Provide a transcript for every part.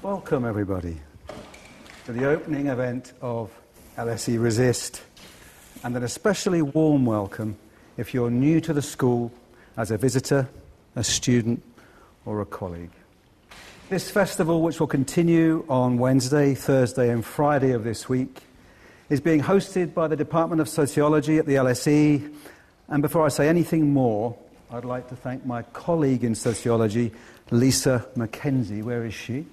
Welcome, everybody, to the opening event of LSE Resist, and an especially warm welcome if you're new to the school as a visitor, a student, or a colleague. This festival, which will continue on Wednesday, Thursday, and Friday of this week, is being hosted by the Department of Sociology at the LSE. And before I say anything more, I'd like to thank my colleague in sociology, Lisa Mackenzie. Where is she?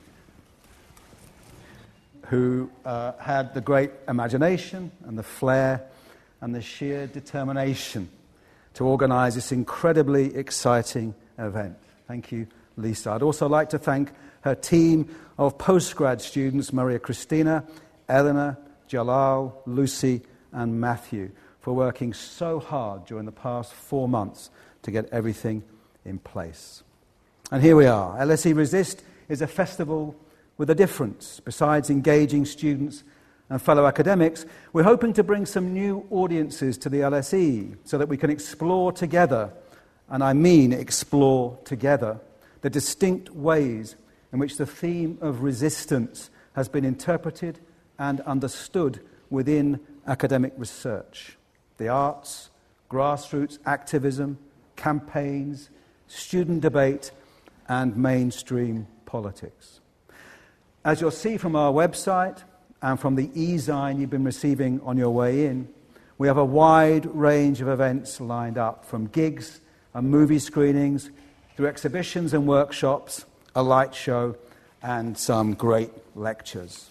Who had the great imagination and the flair and the sheer determination to organise this incredibly exciting event. Thank you, Lisa. I'd also like to thank her team of postgrad students, Maria Christina, Eleanor, Jalal, Lucy and Matthew, for working so hard during the past 4 months to get everything in place. And here we are. LSE Resist is a festival with a difference. Besides engaging students and fellow academics, we're hoping to bring some new audiences to the LSE so that we can explore together, and I mean explore together, the distinct ways in which the theme of resistance has been interpreted and understood within academic research. The arts, grassroots activism, campaigns, student debate, and mainstream politics. As you'll see from our website and from the e-zine you've been receiving on your way in, we have a wide range of events lined up, from gigs and movie screenings through exhibitions and workshops, a light show, and some great lectures.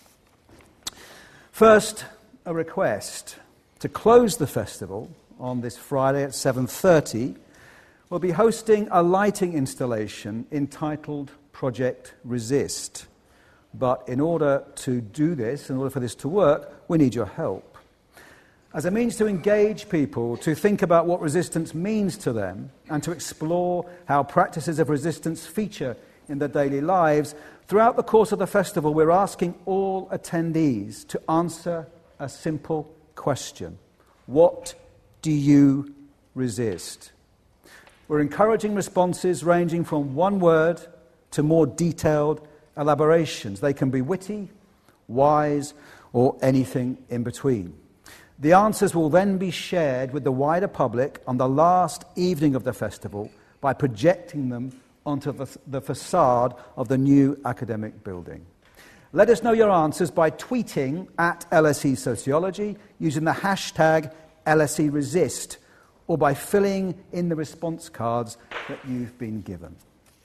First, a request. To close the festival on this Friday at 7:30, we'll be hosting a lighting installation entitled Project Resist. But in order to do this, in order for this to work, we need your help. As a means to engage people, to think about what resistance means to them, and to explore how practices of resistance feature in their daily lives, throughout the course of the festival, we're asking all attendees to answer a simple question. What do you resist? We're encouraging responses ranging from one word to more detailed elaborations. They can be witty, wise, or anything in between. The answers will then be shared with the wider public on the last evening of the festival by projecting them onto the facade of the new academic building. Let us know your answers by tweeting at LSE Sociology using the hashtag LSE Resist, or by filling in the response cards that you've been given.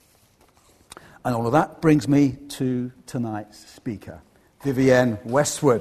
And all of that brings me to tonight's speaker, Vivienne Westwood.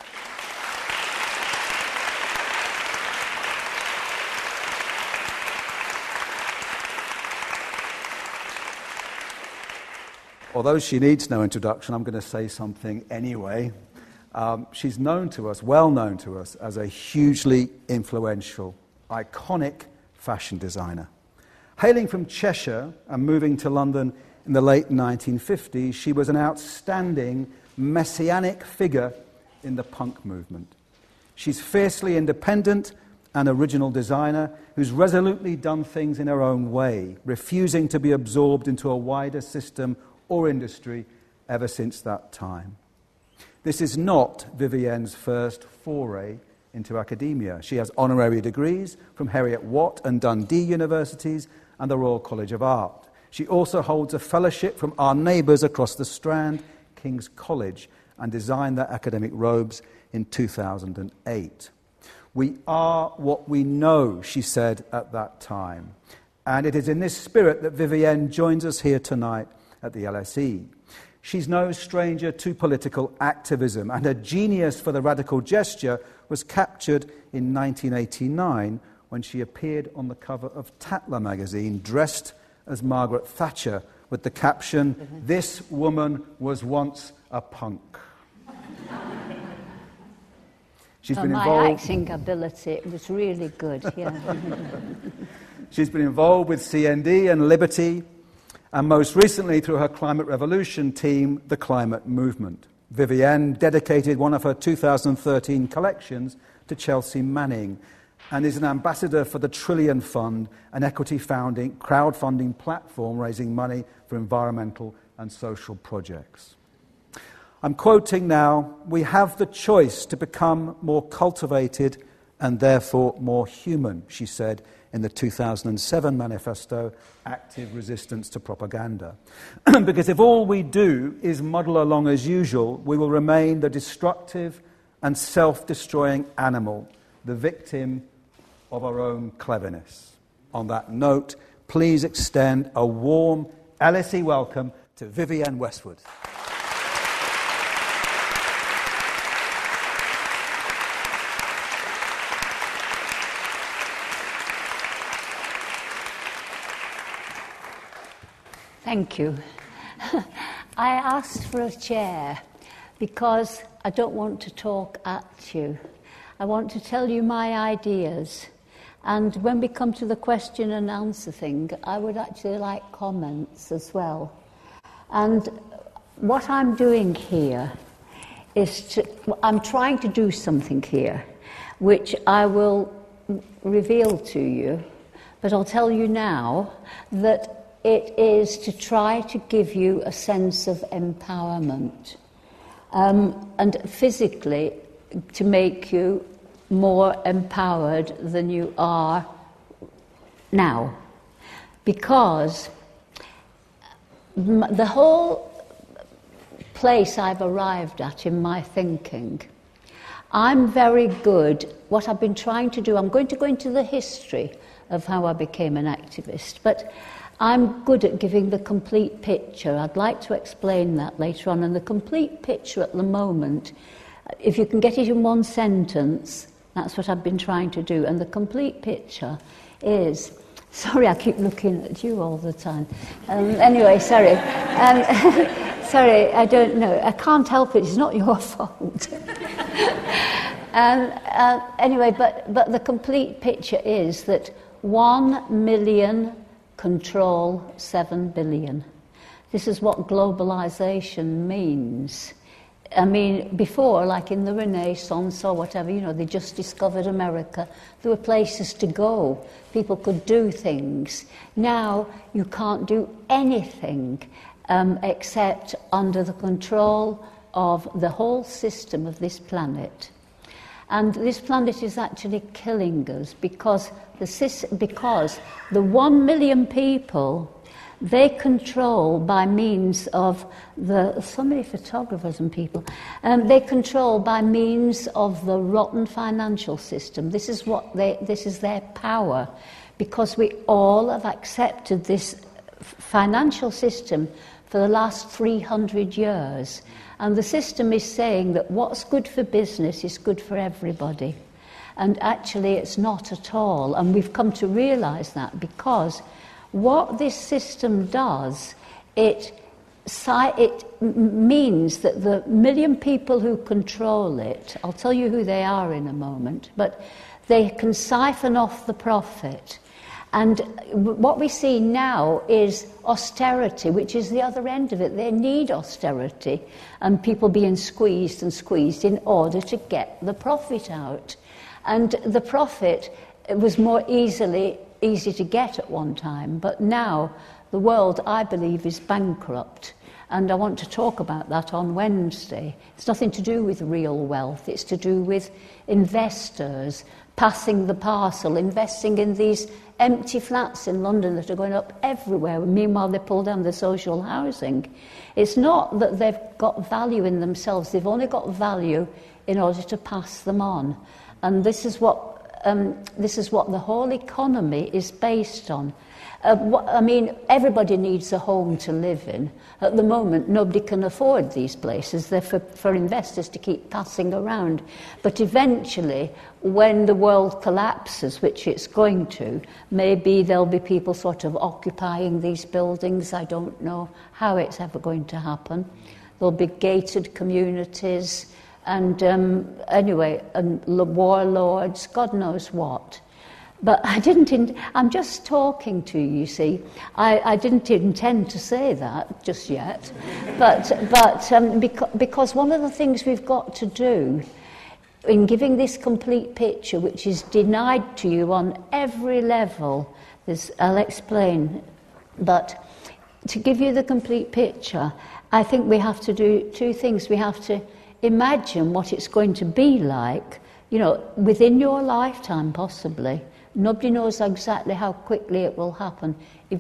Although she needs no introduction, I'm going to say something anyway. She's well known to us, as a hugely influential, iconic fashion designer. Hailing from Cheshire and moving to London in the late 1950s, she was an outstanding messianic figure in the punk movement. She's fiercely independent and original designer who's resolutely done things in her own way, refusing to be absorbed into a wider system or industry ever since that time. This is not Vivienne's first foray into academia. She has honorary degrees from Heriot Watt and Dundee Universities and the Royal College of Art. She also holds a fellowship from our neighbours across the Strand, King's College, and designed their academic robes in 2008. We are what we know, she said at that time. And it is in this spirit that Vivienne joins us here tonight at the LSE. She's no stranger to political activism, and her genius for the radical gesture was captured in 1989 when she appeared on the cover of Tatler magazine, dressed as Margaret Thatcher, with the caption, "This woman was once a punk." She's been involved. My acting ability was really good, yeah. She's been involved with CND and Liberty, and most recently through her Climate Revolution team, the Climate Movement. Vivienne dedicated one of her 2013 collections to Chelsea Manning, and is an ambassador for the Trillion Fund, an equity crowdfunding platform raising money for environmental and social projects. I'm quoting now, "We have the choice to become more cultivated and therefore more human," she said in the 2007 manifesto, Active Resistance to Propaganda. Because if all we do is muddle along as usual, we will remain the destructive and self-destroying animal, the victim of our own cleverness. On that note, please extend a warm LSE welcome to Vivienne Westwood. Thank you. I asked for a chair because I don't want to talk at you. I want to tell you my ideas. And when we come to the question and answer thing, I would actually like comments as well. And what I'm doing here is I'm trying to do something here, which I will reveal to you, but I'll tell you now that it is to try to give you a sense of empowerment, and physically to make you more empowered than you are now. Because the whole place I've arrived at in my thinking, I'm very good, what I've been trying to do, I'm going to go into the history of how I became an activist, but I'm good at giving the complete picture. I'd like to explain that later on. And the complete picture at the moment, if you can get it in one sentence, that's what I've been trying to do. And the complete picture is... Sorry, I keep looking at you all the time. Anyway, sorry. Sorry, I don't know. I can't help it. It's not your fault. Anyway, but the complete picture is that 1 million... control 7 billion. This is what globalization means. I mean, before, like in the Renaissance or whatever, you know, they just discovered America. There were places to go. People could do things. Now, you can't do anything except under the control of the whole system of this planet. And this planet is actually killing us because the 1 million people, they control by means of so many photographers and people, they control by means of the rotten financial system. This is their power, because we all have accepted this financial system for the last 300 years. And the system is saying that what's good for business is good for everybody. And actually it's not at all. And we've come to realise that, because what this system does, it means that the 1 million people who control it, I'll tell you who they are in a moment, but they can siphon off the profit. And what we see now is austerity, which is the other end of it. They need austerity and people being squeezed and squeezed in order to get the profit out. And the profit was more easy to get at one time, but now the world, I believe, is bankrupt. And I want to talk about that on Wednesday. It's nothing to do with real wealth. It's to do with investors passing the parcel, investing in these empty flats in London that are going up everywhere. Meanwhile, they pull down the social housing. It's not that they've got value in themselves. They've only got value in order to pass them on. And this is what the whole economy is based on. I mean, everybody needs a home to live in. At the moment, nobody can afford these places. They're for investors to keep passing around. But eventually, when the world collapses, which it's going to, maybe there'll be people sort of occupying these buildings. I don't know how it's ever going to happen. There'll be gated communities and warlords, God knows what. But I'm just talking to you, see. I didn't intend to say that just yet. But because one of the things we've got to do in giving this complete picture, which is denied to you on every level, I'll explain, but to give you the complete picture, I think we have to do two things. We have to imagine what it's going to be like, within your lifetime possibly. Nobody knows exactly how quickly it will happen.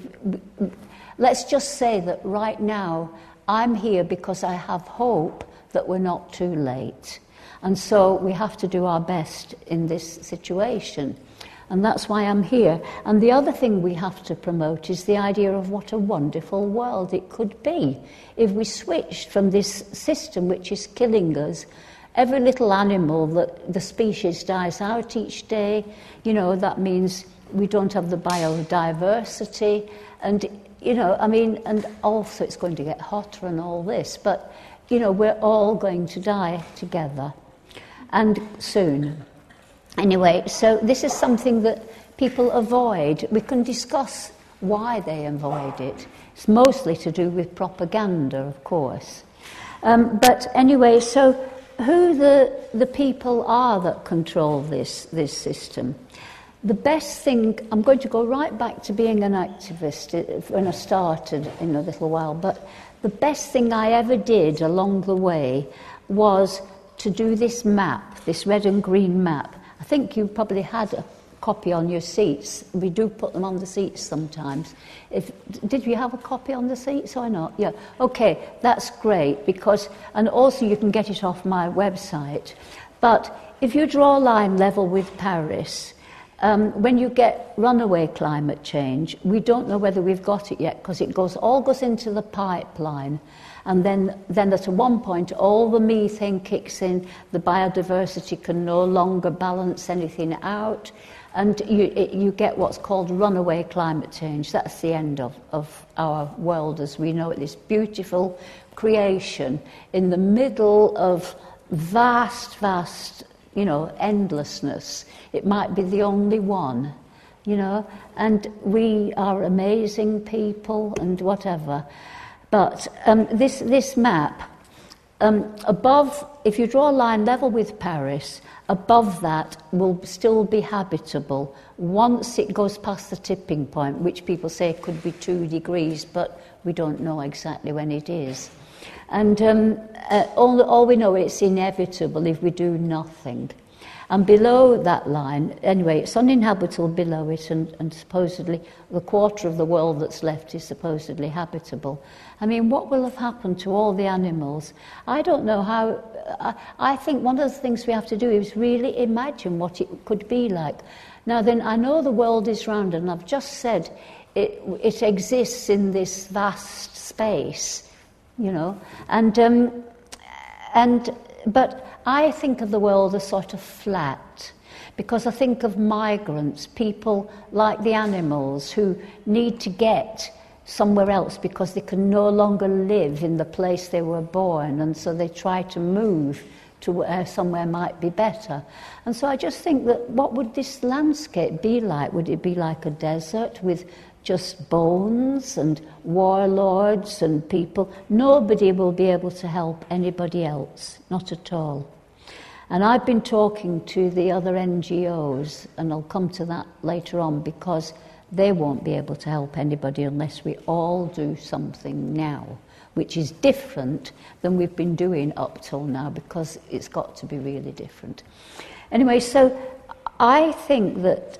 Let's just say that right now I'm here because I have hope that we're not too late. And so we have to do our best in this situation. And that's why I'm here. And the other thing we have to promote is the idea of what a wonderful world it could be if we switched from this system which is killing us. Every little animal that the species dies out each day, that means we don't have the biodiversity. And, and also it's going to get hotter and all this. But, we're all going to die together. And soon. Anyway, so this is something that people avoid. We can discuss why they avoid it. It's mostly to do with propaganda, of course. But anyway, so who the people are that control this system? The best thing, I'm going to go right back to being an activist when I started in a little while, but the best thing I ever did along the way was to do this map, this red and green map. I think you probably had a copy on your seats. We do put them on the seats sometimes. Did you have a copy on the seats or not? Yeah. Okay, that's great and also you can get it off my website. But if you draw a line level with Paris, when you get runaway climate change, we don't know whether we've got it yet because it all goes into the pipeline. And then at one point, all the methane kicks in, the biodiversity can no longer balance anything out, and you get what's called runaway climate change. That's the end of our world as we know it, this beautiful creation in the middle of vast, endlessness. It might be the only one, and we are amazing people and whatever. But this map, above, if you draw a line level with Paris, above that will still be habitable once it goes past the tipping point, which people say could be 2 degrees, but we don't know exactly when it is. And all we know, it's inevitable if we do nothing. And below that line, anyway, it's uninhabitable below it, and supposedly the quarter of the world that's left is supposedly habitable. I mean, what will have happened to all the animals? I don't know how. I think one of the things we have to do is really imagine what it could be like. Now then, I know the world is round, and I've just said it exists in this vast space, but I think of the world as sort of flat, because I think of migrants, people like the animals who need to get somewhere else because they can no longer live in the place they were born, and so they try to move to where somewhere might be better. And so I just think that what would this landscape be like? Would it be like a desert with just bones and warlords and people? Nobody will be able to help anybody else, not at all. And I've been talking to the other NGOs, and I'll come to that later on, because they won't be able to help anybody unless we all do something now, which is different than we've been doing up till now, because it's got to be really different. Anyway, so I think that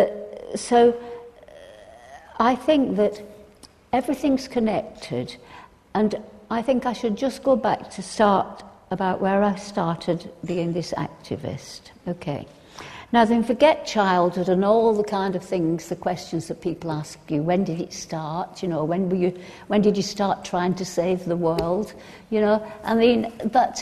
everything's connected, and I think I should just go back to start about where I started being this activist. Okay. Now then, forget childhood and all the kind of things, the questions that people ask you. When did it start? When did you start trying to save the world? I mean, but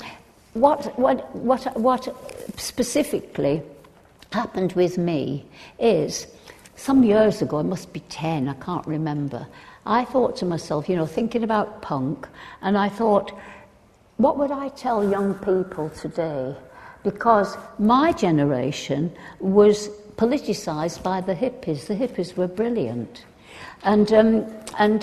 what specifically happened with me is, some years ago, it must be 10, I can't remember, I thought to myself, thinking about punk, and I thought, what would I tell young people today? Because my generation was politicised by the hippies. The hippies were brilliant.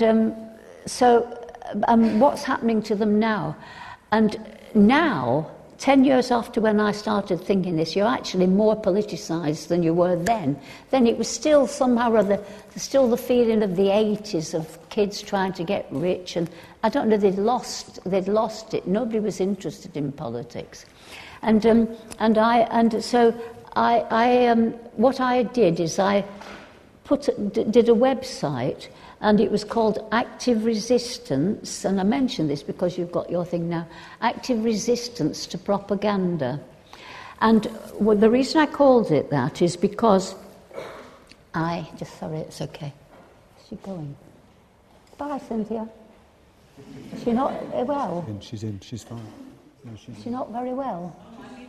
So what's happening to them now? And now 10 years after when I started thinking this, you're actually more politicised than you were then. Then it was still somehow or other, still the feeling of the 80s of kids trying to get rich, and I don't know, they'd lost it. Nobody was interested in politics. So what I did is I did a website, and it was called Active Resistance, and I mention this because you've got your thing now, Active Resistance to Propaganda. And the reason I called it that is because sorry, it's okay. Is she going? Bye, Cynthia. Is she not well? She's fine. No, Is she not very well?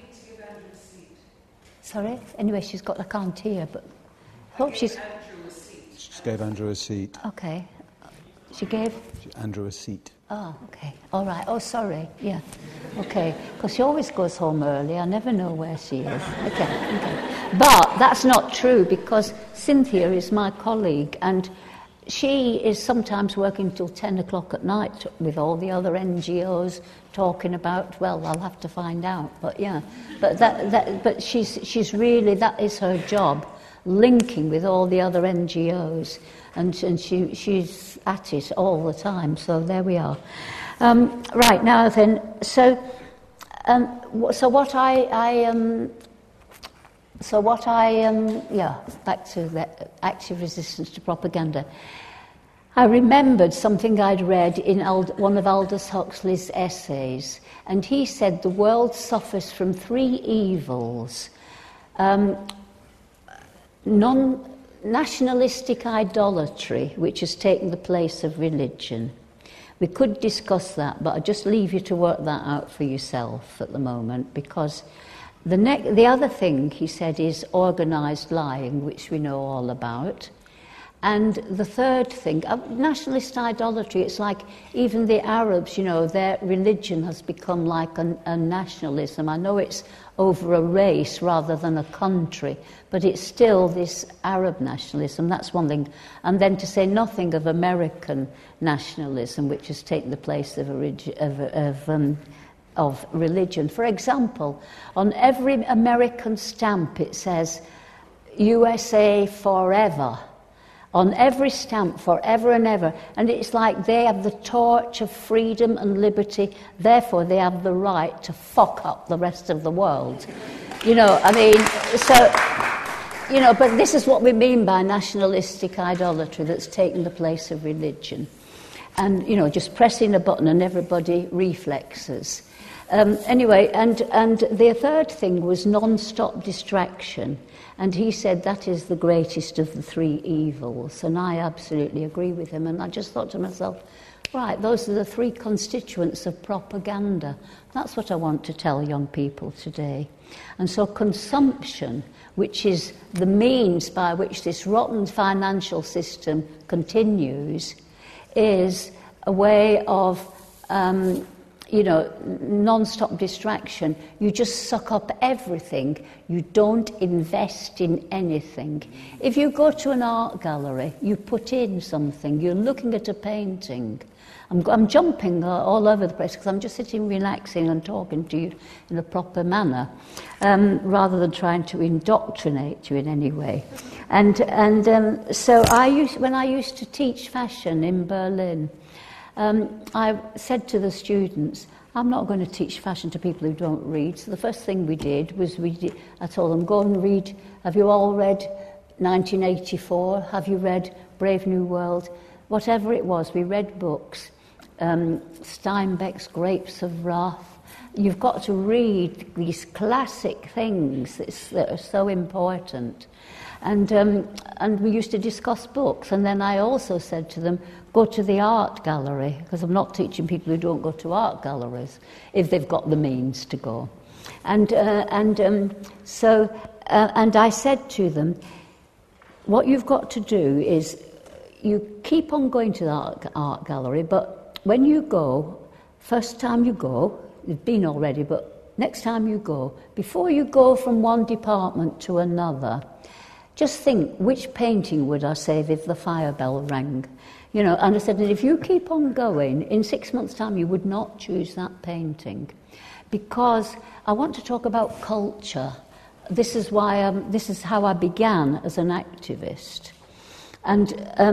Sorry? Anyway, she's got, I can't hear, but I hope she's... She just gave Andrew a seat. Okay. She gave... Andrew a seat. Oh, okay. All right. Oh, sorry. Yeah. Okay. Because she always goes home early. I never know where she is. Okay. But that's not true, because Cynthia is my colleague, and she is sometimes working till 10 o'clock at night with all the other NGOs talking about, well, I'll have to find out, but yeah. But she's really, that is her job, linking with all the other NGOs, and she's at it all the time, so there we are. Right, now then, back to the active resistance to propaganda. I remembered something I'd read in one of Aldous Huxley's essays, and he said the world suffers from three evils. Nationalistic idolatry, which has taken the place of religion. We could discuss that, but I'll just leave you to work that out for yourself at the moment, because the other thing, he said, is organised lying, which we know all about. And the third thing, nationalist idolatry, it's like even the Arabs, their religion has become like a nationalism. I know it's over a race rather than a country, but it's still this Arab nationalism, that's one thing. And then to say nothing of American nationalism, which has taken the place of religion. For example, on every American stamp it says, USA forever. On every stamp, forever and ever. And it's like they have the torch of freedom and liberty, therefore they have the right to fuck up the rest of the world. But this is what we mean by nationalistic idolatry that's taken the place of religion. And, just pressing a button and everybody reflexes. Anyway, and the third thing was non-stop distraction. And he said that is the greatest of the three evils. And I absolutely agree with him. And I just thought to myself, right, those are the three constituents of propaganda. That's what I want to tell young people today. And so consumption, which is the means by which this rotten financial system continues, is a way of... non-stop distraction. You just suck up everything. You don't invest in anything. If you go to an art gallery, you put in something. You're looking at a painting. I'm jumping all over the place because I'm just sitting relaxing and talking to you in a proper manner, rather than trying to indoctrinate you in any way. So when I used to teach fashion in Berlin, I said to the students, I'm not going to teach fashion to people who don't read. So the first thing we did was I told them, go and read. Have you all read 1984? Have you read Brave New World? Whatever it was, we read books. Steinbeck's Grapes of Wrath. You've got to read these classic things that are so important. And we used to discuss books. And then I also said to them, go to the art gallery, because I'm not teaching people who don't go to art galleries if they've got the means to go. And I said to them, what you've got to do is you keep on going to the art gallery, but when you go, first time you go, you've been already, but next time you go, before you go from one department to another, just think, which painting would I save if the fire bell rang? You know, and I said, and if you keep on going, in 6 months' time you would not choose that painting. Because I want to talk about culture. This is why this is how I began as an activist. And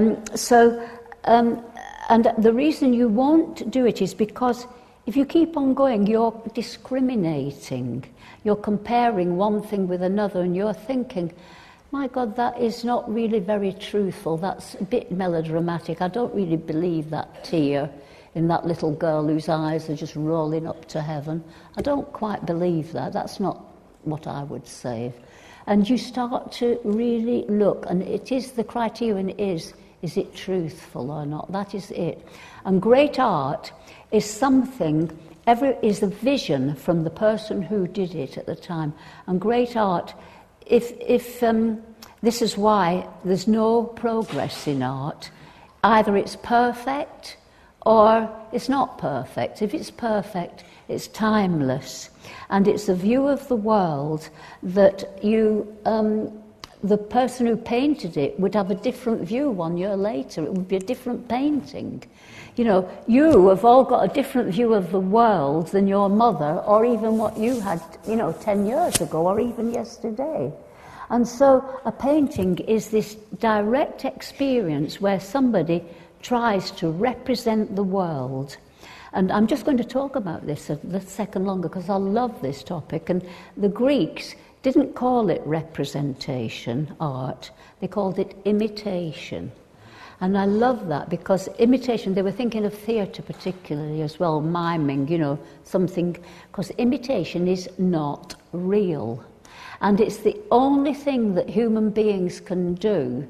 and the reason you won't do it is because if you keep on going, you're discriminating. You're comparing one thing with another, and you're thinking, my God, that is not really very truthful. That's a bit melodramatic. I don't really believe that tear in that little girl whose eyes are just rolling up to heaven. I don't quite believe that. That's not what I would say. And you start to really look, and it is the criterion is it truthful or not? That is it. And great art is something, is a vision from the person who did it at the time. And great art, if this is why there's no progress in art. Either it's perfect or it's not perfect. If it's perfect, it's timeless. And it's a view of the world that the person who painted it would have a different view 1 year later. It would be a different painting. You know, you have all got a different view of the world than your mother, or even what you had, 10 years ago, or even yesterday. And so a painting is this direct experience where somebody tries to represent the world. And I'm just going to talk about this a second longer because I love this topic. And the Greeks didn't call it representation art, they called it imitation. And I love that because imitation, they were thinking of theatre particularly as well, miming, something, because imitation is not real. And it's the only thing that human beings can do.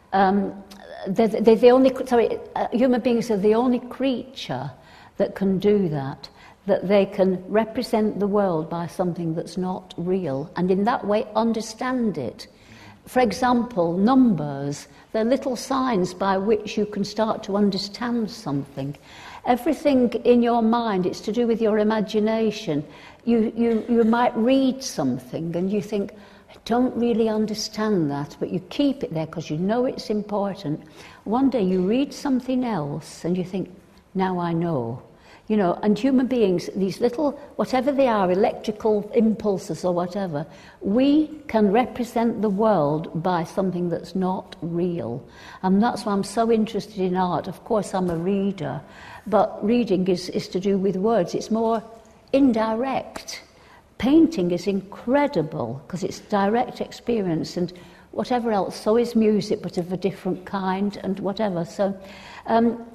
Human beings are the only creature that can do that they can represent the world by something that's not real, and in that way understand it. For example, numbers, they're little signs by which you can start to understand something. Everything in your mind, it's to do with your imagination. You might read something and you think, I don't really understand that, but you keep it there because you know it's important. One day you read something else and you think, now I know. And human beings, these little, whatever they are, electrical impulses or whatever, we can represent the world by something that's not real. And that's why I'm so interested in art. Of course, I'm a reader, but reading is to do with words. It's more indirect. Painting is incredible because it's direct experience and whatever else. So is music, but of a different kind and whatever. So I'm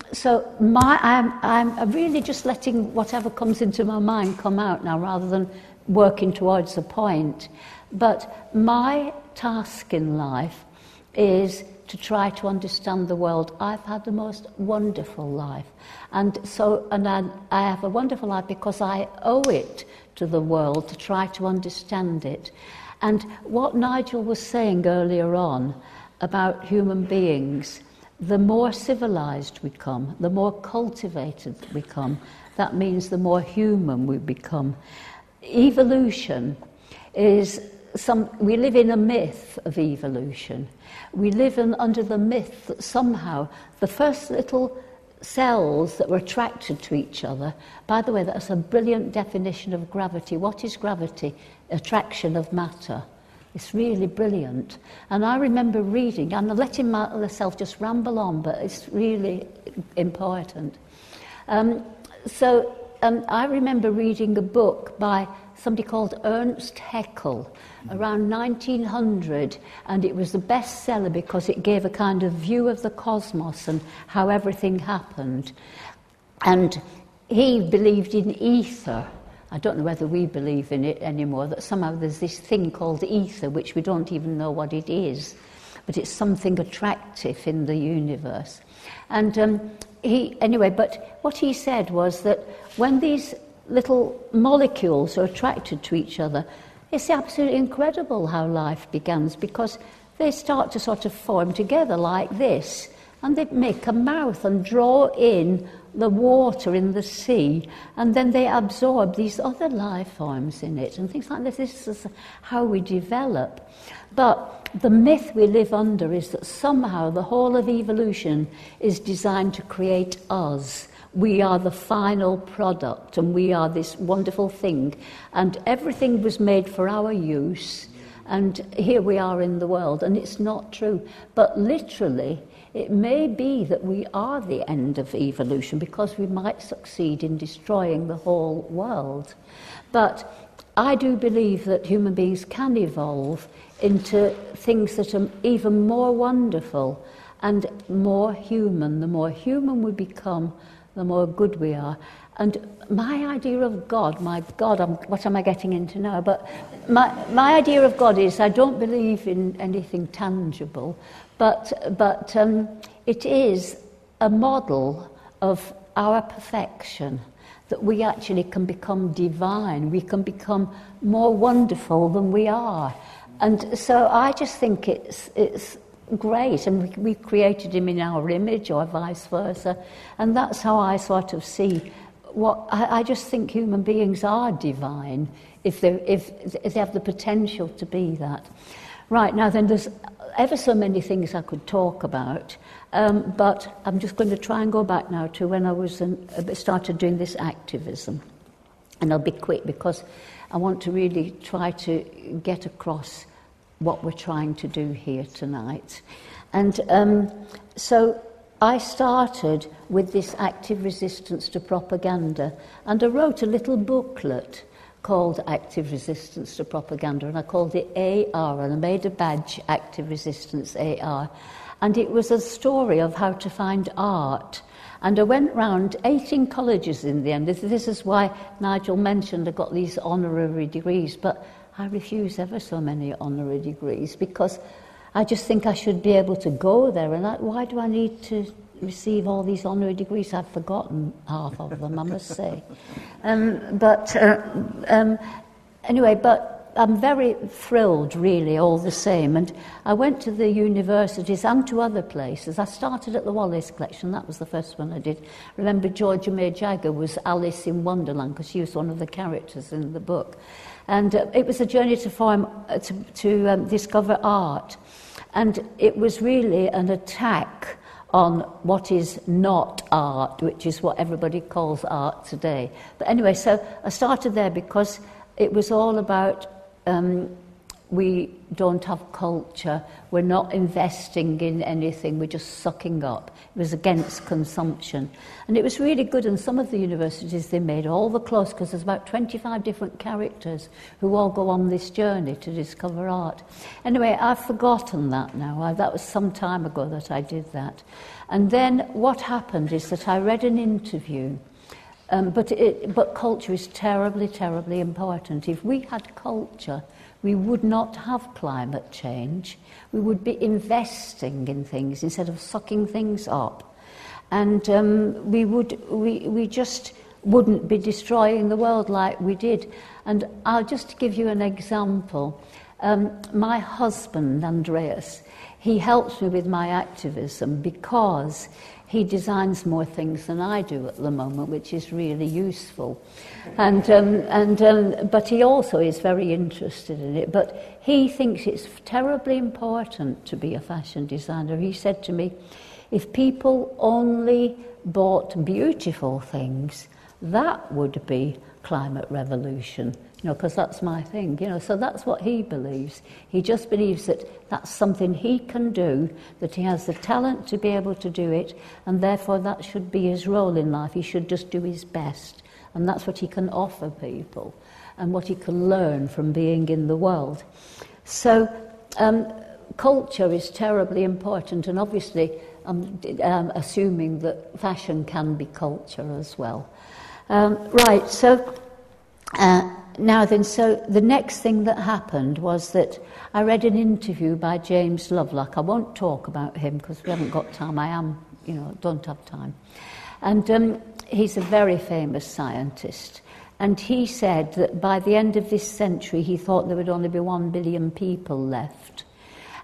really just letting whatever comes into my mind come out now rather than working towards a point. But my task in life is to try to understand the world. I've had the most wonderful life. And I have a wonderful life because I owe it to the world to try to understand it. And what Nigel was saying earlier on about human beings, the more civilized we become, the more cultivated we become, that means the more human we become. Evolution is we live in a myth of evolution. We live under the myth that somehow the first little cells that were attracted to each other, by the way, that's a brilliant definition of gravity. What is gravity? Attraction of matter. It's really brilliant. And I remember reading, I'm letting myself just ramble on, but it's really important. I remember reading a book by somebody called Ernst Haeckel around 1900, and it was the bestseller because it gave a kind of view of the cosmos and how everything happened. And he believed in ether. I don't know whether we believe in it anymore, that somehow there's this thing called ether, which we don't even know what it is, but it's something attractive in the universe. And but what he said was that when these little molecules are attracted to each other, it's absolutely incredible how life begins, because they start to sort of form together like this, and they make a mouth and draw in the water in the sea, and then they absorb these other life forms in it and things like this. This is how we develop. But the myth we live under is that somehow the whole of evolution is designed to create us. We are the final product, and we are this wonderful thing, and everything was made for our use, and here we are in the world, and it's not true. But literally, it may be that we are the end of evolution because we might succeed in destroying the whole world. But I do believe that human beings can evolve into things that are even more wonderful and more human. The more human we become, the more good we are. And my idea of God, what am I getting into now? But my idea of God is I don't believe in anything tangible, but it is a model of our perfection, that we actually can become divine, we can become more wonderful than we are. And so I just think it's great, and we created him in our image, or vice versa, and that's how I sort of see I just think human beings are divine if they have the potential to be that. Right, now then there's ever so many things I could talk about, but I'm just going to try and go back now to when I started doing this activism. And I'll be quick because I want to really try to get across what we're trying to do here tonight. And so I started with this active resistance to propaganda, and I wrote a little booklet called Active Resistance to Propaganda, and I called it AR, and I made a badge, Active Resistance AR, and it was a story of how to find art. And I went round 18 colleges in the end. This is why Nigel mentioned I got these honorary degrees, but I refuse ever so many honorary degrees because I just think I should be able to go there, and why do I need to receive all these honorary degrees? I've forgotten half of them, I must say. Anyway, but I'm very thrilled, really, all the same. And I went to the universities and to other places. I started at the Wallace Collection. That was the first one I did. Remember, Georgia May Jagger was Alice in Wonderland because she was one of the characters in the book. And it was a journey to discover art. And it was really an attack on what is not art, which is what everybody calls art today. But anyway, so I started there because it was all about we don't have culture, we're not investing in anything, we're just sucking up. It was against consumption. And it was really good, and some of the universities, they made all the clothes, because there's about 25 different characters who all go on this journey to discover art. Anyway, I've forgotten that now. That was some time ago that I did that. And then what happened is that I read an interview, but culture is terribly, terribly important. If we had culture, we would not have climate change. We would be investing in things instead of sucking things up. And we just wouldn't be destroying the world like we did. And I'll just give you an example. My husband, Andreas, he helps me with my activism because he designs more things than I do at the moment, which is really useful. But he also is very interested in it. But he thinks it's terribly important to be a fashion designer. He said to me, if people only bought beautiful things, that would be climate revolution. Because that's my thing, so that's what he believes. He just believes that that's something he can do, that he has the talent to be able to do it, and therefore that should be his role in life. He should just do his best, and that's what he can offer people, and what he can learn from being in the world. So culture is terribly important, and obviously I'm assuming that fashion can be culture as well. Now then, so the next thing that happened was that I read an interview by James Lovelock. I won't talk about him because we haven't got time. Don't have time. And he's a very famous scientist. And he said that by the end of this century, he thought there would only be 1 billion people left.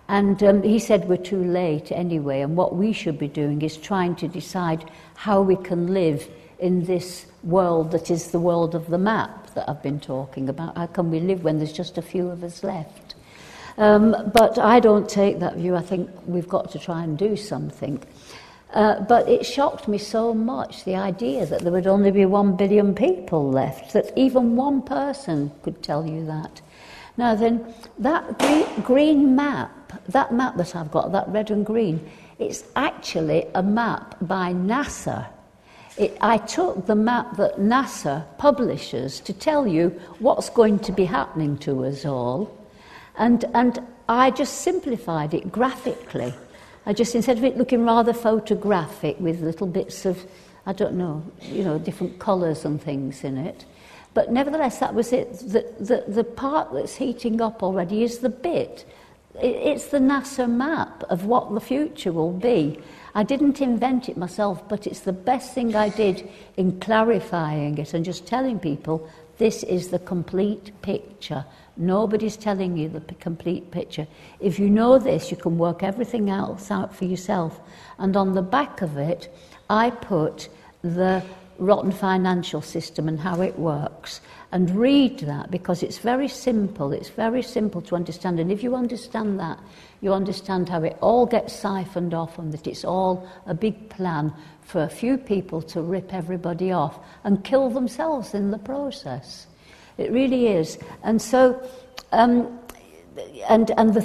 And he said we're too late anyway, and what we should be doing is trying to decide how we can live in this world that is the world of the map that I've been talking about. How can we live when there's just a few of us left? But I don't take that view. I think we've got to try and do something. But it shocked me so much, the idea that there would only be 1 billion people left, that even one person could tell you that. Now then, that green map, that map that I've got, that red and green, it's actually a map by NASA. I took the map that NASA publishes to tell you what's going to be happening to us all, and I just simplified it graphically. Instead of it looking rather photographic with little bits of, I don't know, different colours and things in it. But nevertheless, that was it. The part that's heating up already is the bit. It's the NASA map of what the future will be. I didn't invent it myself, but it's the best thing I did in clarifying it and just telling people this is the complete picture. Nobody's telling you the complete picture. If you know this, you can work everything else out for yourself. And on the back of it, I put the rotten financial system and how it works. And read that, because it's very simple. It's very simple to understand. And if you understand that, you understand how it all gets siphoned off and that it's all a big plan for a few people to rip everybody off and kill themselves in the process. It really is. And so, and the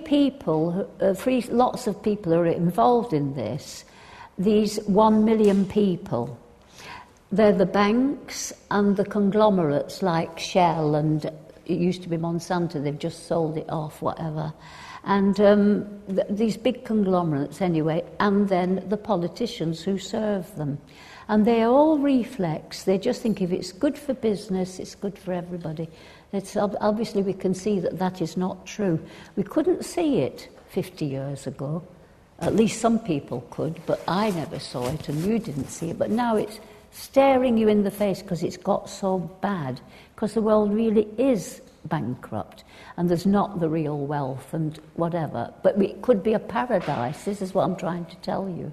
three lots of people who are involved in this, these 1 million people, they're the banks and the conglomerates like Shell, and it used to be Monsanto, they've just sold it off, whatever. And these big conglomerates anyway, and then the politicians who serve them. And they all reflex. They just think if it's good for business, it's good for everybody. It's obviously we can see that that is not true. We couldn't see it 50 years ago. At least some people could, but I never saw it and you didn't see it. But now it's staring you in the face because it's got so bad, because the world really is bankrupt and there's not the real wealth and whatever. But it could be a paradise. This is what I'm trying to tell you.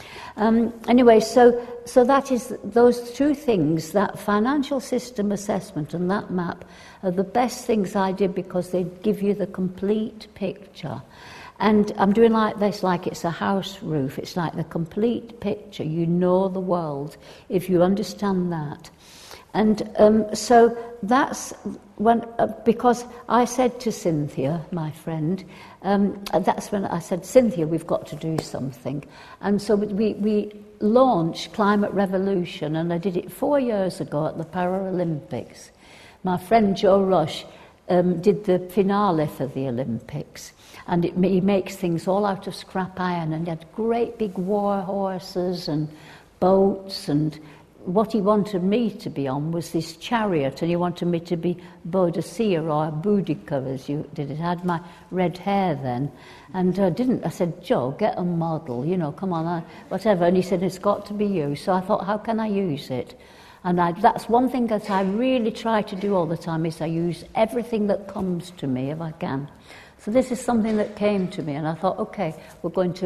Anyway, so that is those two things, that financial system assessment and that map, are the best things I did because they give you the complete picture. And I'm doing like this, like it's a house roof. It's like the complete picture. You know the world if you understand that. And so that's when, because I said to Cynthia, my friend, that's when I said, Cynthia, we've got to do something. And so we launched Climate Revolution, and I did it 4 years ago at the Paralympics. My friend Joe Rush did the finale for the Olympics, and he makes things all out of scrap iron, and he had great big war horses and boats, and what he wanted me to be on was this chariot, and he wanted me to be Boadicea or Boudica, as you did it. I had my red hair then, and I said, Joe, get a model, come on, whatever. And he said, it's got to be you. So I thought, how can I use it? And that's one thing that I really try to do all the time, is I use everything that comes to me if I can. So this is something that came to me, and I thought, okay, we're going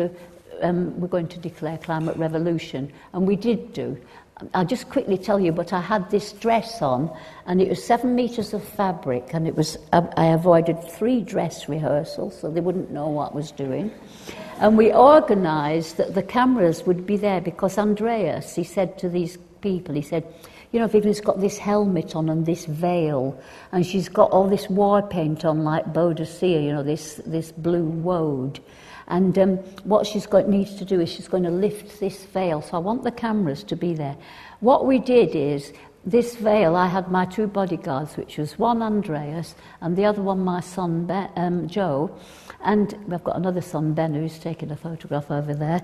to declare Climate Revolution, and we did do. I'll just quickly tell you, but I had this dress on, and it was 7 meters of fabric, and I avoided 3 dress rehearsals, so they wouldn't know what I was doing. And we organised that the cameras would be there, because Andreas, he said to these people, he said, Vivian's got this helmet on and this veil, and she's got all this war paint on like Boadicea, this blue woad. And what needs to do is she's going to lift this veil. So I want the cameras to be there. What we did is, this veil, I had my 2 bodyguards, which was one Andreas and the other one my son Joe. And we've got another son, Ben, who's taking a photograph over there.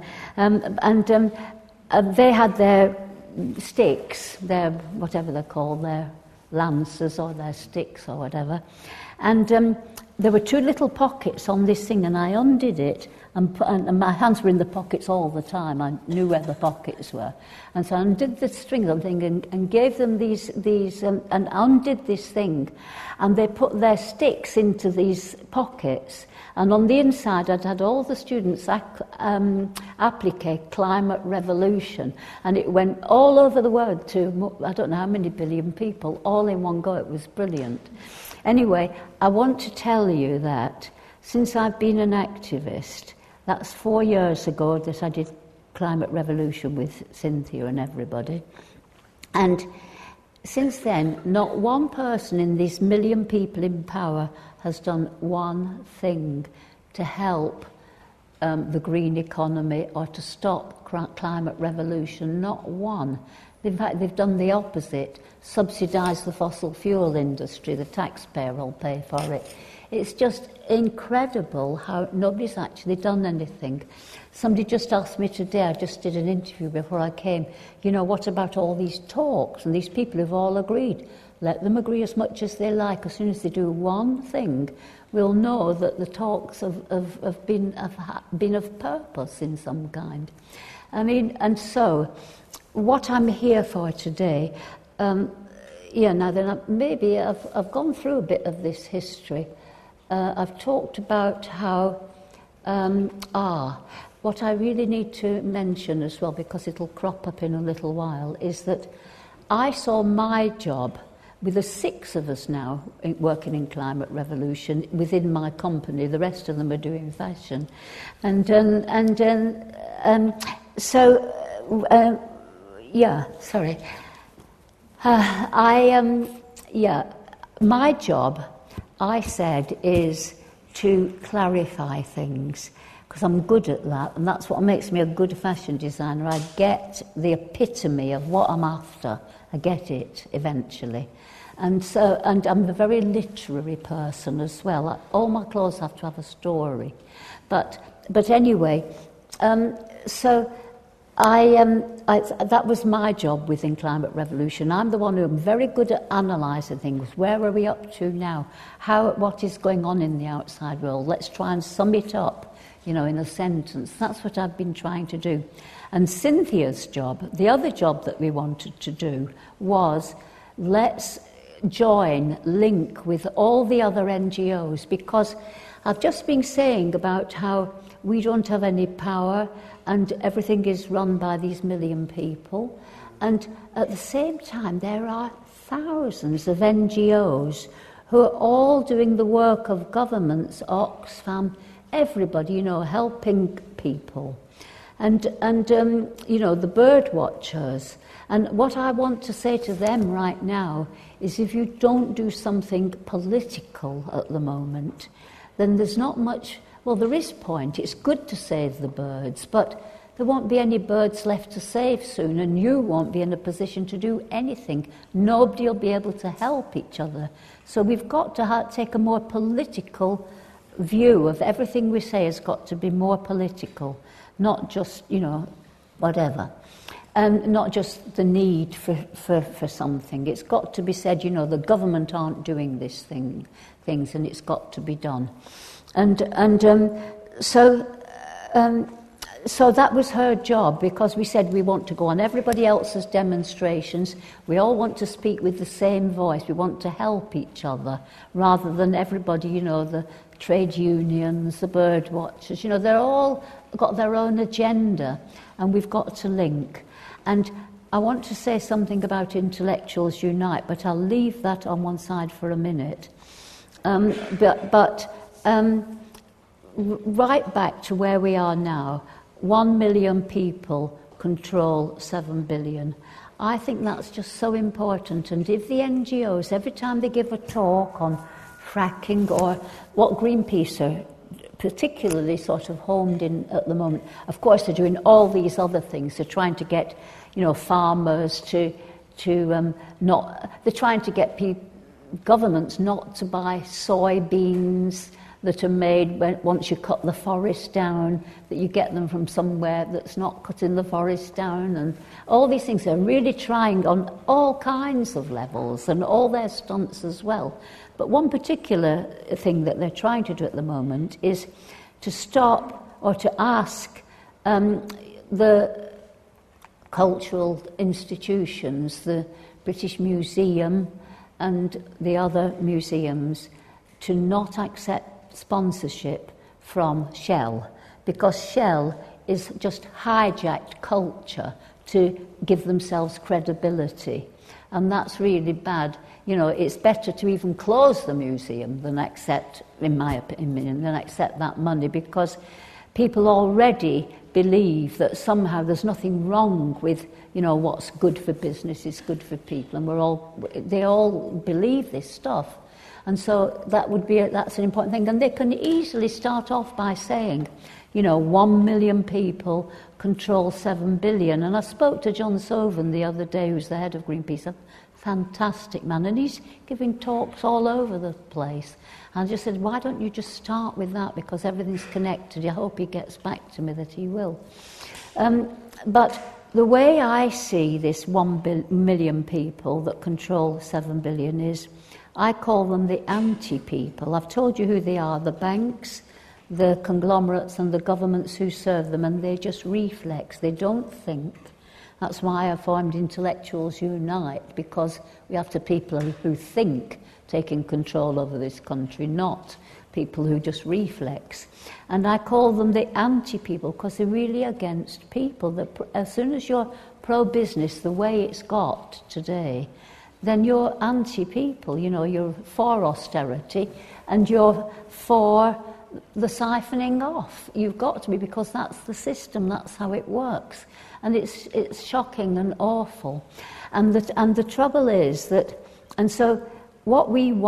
They had their sticks, their whatever they're called, their lances or their sticks or whatever. And there were two little pockets on this thing, and I undid it, and my hands were in the pockets all the time. I knew where the pockets were. And so I undid the string of thing and gave them these and undid this thing. And they put their sticks into these pockets. And on the inside, I'd had all the students applique Climate Revolution. And it went all over the world to, I don't know how many billion people, all in one go. It was brilliant. Anyway, I want to tell you that since I've been an activist, that's 4 years ago that I did Climate Revolution with Cynthia and everybody. And since then, not one person in these million people in power has done one thing to help the green economy or to stop climate revolution. Not one. In fact, they've done the opposite, subsidise the fossil fuel industry, the taxpayer will pay for it. It's just incredible how nobody's actually done anything. Somebody just asked me today, I just did an interview before I came, what about all these talks and these people who've all agreed? Let them agree as much as they like. As soon as they do one thing, we'll know that the talks have been of purpose in some kind. And so what I'm here for today, now then maybe I've gone through a bit of this history. I've talked about how, what I really need to mention as well, because it'll crop up in a little while, is that I saw my job, with the 6 of us now working in Climate Revolution within my company, the rest of them are doing fashion. My job, I said, is to clarify things, because I'm good at that, and that's what makes me a good fashion designer. I get the epitome of what I'm after. I get it eventually. And I'm a very literary person as well. All my clothes have to have a story. But anyway, that was my job within Climate Revolution. I'm the one who's very good at analysing things. Where are we up to now? What is going on in the outside world? Let's try and sum it up, in a sentence. That's what I've been trying to do. And Cynthia's job, the other job that we wanted to do, was let's link with all the other NGOs, because I've just been saying about how we don't have any power and everything is run by these million people. And at the same time, there are thousands of NGOs who are all doing the work of governments, Oxfam, everybody, helping people. And the bird watchers. And what I want to say to them right now is, if you don't do something political at the moment, then there's not much. Well, there is point. It's good to save the birds, but there won't be any birds left to save soon, and you won't be in a position to do anything. Nobody will be able to help each other. So we've got to take a more political view of everything we say. Has got to be more political, not just, whatever. And not just the need for something. It's got to be said, the government aren't doing things, and it's got to be done. So that was her job, because we said we want to go on everybody else's demonstrations. We all want to speak with the same voice. We want to help each other, rather than everybody, the trade unions, the bird watchers. They're all got their own agenda, and we've got to link. And I want to say something about Intellectuals Unite, but I'll leave that on one side for a minute. Right back to where we are now, 1 million people control 7 billion. I think that's just so important. And if the NGOs, every time they give a talk on fracking, or what Greenpeace are particularly sort of homed in at the moment, of course they're doing all these other things. They're trying to get, farmers to not. They're trying to get governments not to buy soybeans, that are made once you cut the forest down, that you get them from somewhere that's not cutting the forest down, and all these things. They're really trying on all kinds of levels and all their stunts as well. But one particular thing that they're trying to do at the moment is to stop or to ask the cultural institutions, the British Museum and the other museums, to not accept sponsorship from Shell, because Shell is just hijacked culture to give themselves credibility. And that's really bad. You know, it's better to even close the museum than accept, in my opinion, than accept that money, because people already believe that somehow there's nothing wrong with, you know, what's good for business is good for people, and they all believe this stuff. And so that's an important thing. And they can easily start off by saying, you know, 1 million people control 7 billion. And I spoke to John Sovan the other day, who's the head of Greenpeace, a fantastic man, and he's giving talks all over the place. And I just said, why don't you just start with that, because everything's connected. I hope he gets back to me that he will. But the way I see this 1 million people that control 7 billion is, I call them the anti-people. I've told you who they are, the banks, the conglomerates and the governments who serve them, and they just reflex. They don't think. That's why I formed Intellectuals Unite, because we have to people who think taking control over this country, not people who just reflex. And I call them the anti-people because they're really against people. As soon as you're pro-business the way it's got today, then you're anti-people. You know, you're for austerity and you're for the siphoning off. You've got to be, because that's the system, that's how it works. And it's shocking and awful. And the trouble is that, and so what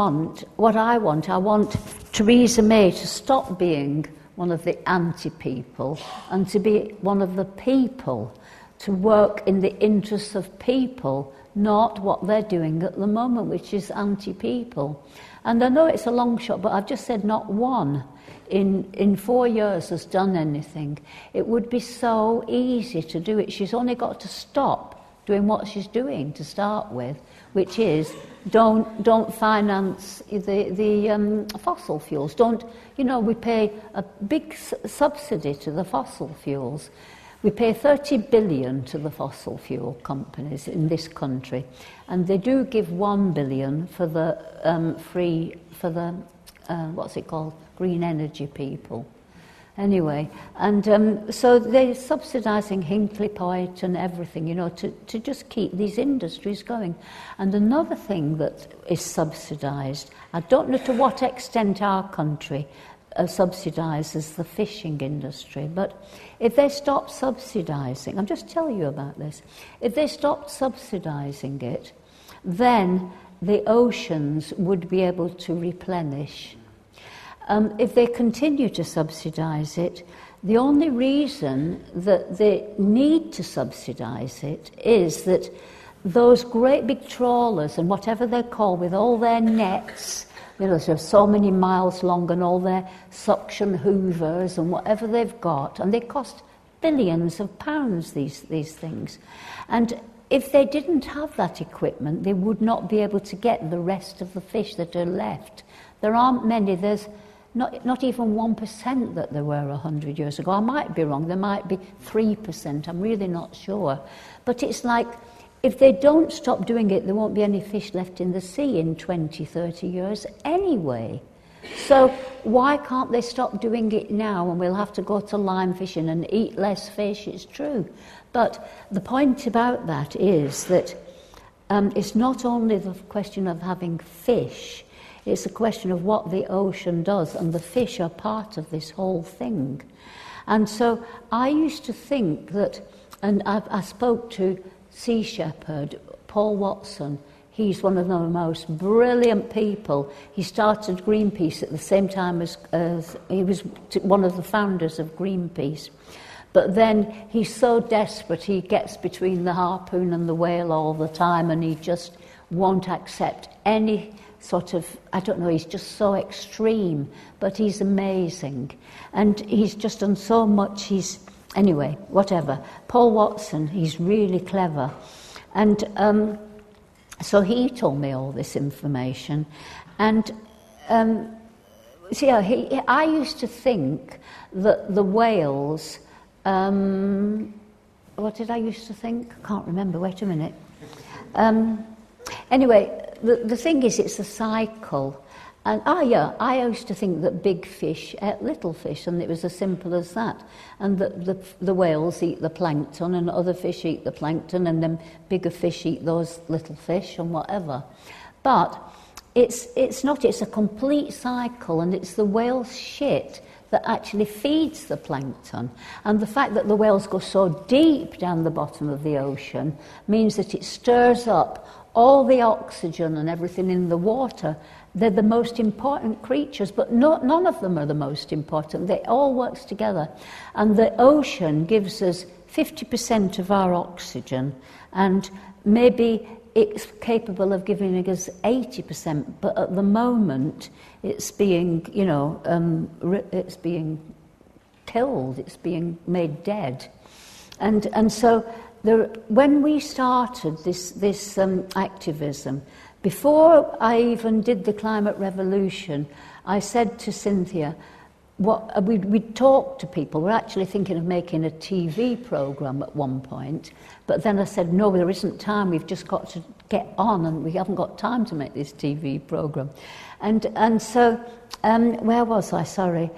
I want Theresa May to stop being one of the anti-people and to be one of the people, to work in the interests of people, not what they're doing at the moment, which is anti-people. And I know it's a long shot, but I've just said not one in 4 years has done anything. It would be so easy to do it. She's only got to stop doing what she's doing to start with, which is don't finance the fossil fuels. We pay a big subsidy to the fossil fuels. We pay 30 billion to the fossil fuel companies in this country, and they do give 1 billion for the green energy people. Anyway, and so they're subsidising Hinkley Point and everything, to just keep these industries going. And another thing that is subsidised, I don't know to what extent our country subsidises the fishing industry, but if they stop subsidising, I'm just telling you about this, if they stopped subsidising it, then the oceans would be able to replenish. If they continue to subsidise it, the only reason that they need to subsidise it is that those great big trawlers and whatever they're called, with all their nets, they're so many miles long, and all their suction hoovers and whatever they've got, and they cost billions of pounds, these things. And if they didn't have that equipment, they would not be able to get the rest of the fish that are left. There aren't many. There's not even 1% that there were 100 years ago. I might be wrong. There might be 3%. I'm really not sure. But it's like, if they don't stop doing it, there won't be any fish left in the sea in 20, 30 years anyway. So why can't they stop doing it now, and we'll have to go to line fishing and eat less fish? It's true. But the point about that is that it's not only the question of having fish, it's a question of what the ocean does, and the fish are part of this whole thing. And so I used to think that, and I spoke to Sea Shepherd, Paul Watson. He's one of the most brilliant people. He started Greenpeace at the same time as he was one of the founders of Greenpeace. But then he's so desperate, he gets between the harpoon and the whale all the time, and he just won't accept any sort of, I don't know, he's just so extreme, but he's amazing. And he's just done so much. Anyway, whatever. Paul Watson, he's really clever. And so he told me all this information. And I used to think that the whales, what did I used to think? I can't remember, wait a minute. Anyway, the thing is, it's a cycle. And I used to think that big fish ate little fish, and it was as simple as that. And that the whales eat the plankton, and other fish eat the plankton, and then bigger fish eat those little fish, and whatever. But it's not. It's a complete cycle, and it's the whale's shit that actually feeds the plankton. And the fact that the whales go so deep down the bottom of the ocean means that it stirs up all the oxygen and everything in the water. They're the most important creatures, but none of them are the most important. They all work together. And the ocean gives us 50% of our oxygen, and maybe it's capable of giving us 80%, but at the moment it's being, it's being killed, it's being made dead. And so when we started this activism, before I even did the climate revolution, I said to Cynthia, we'd talk to people. We're actually thinking of making a TV programme at one point, but then I said, no, there isn't time. We've just got to get on, and we haven't got time to make this TV programme. And so, where was I? Sorry.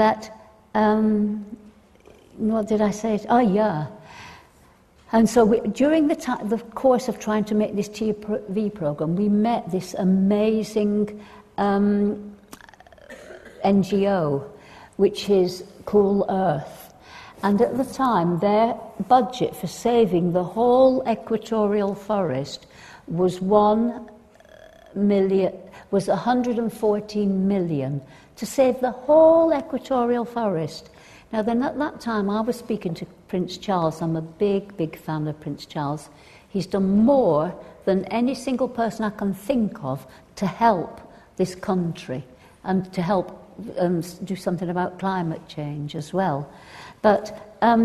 What did I say? Oh, yeah. And so during the course of trying to make this TV programme, we met this amazing NGO, which is Cool Earth. And at the time, their budget for saving the whole equatorial forest was 114 million to save the whole equatorial forest. Now then, at that time, I was speaking to Prince Charles. I'm a big, big fan of Prince Charles. He's done more than any single person I can think of to help this country and to help do something about climate change as well. But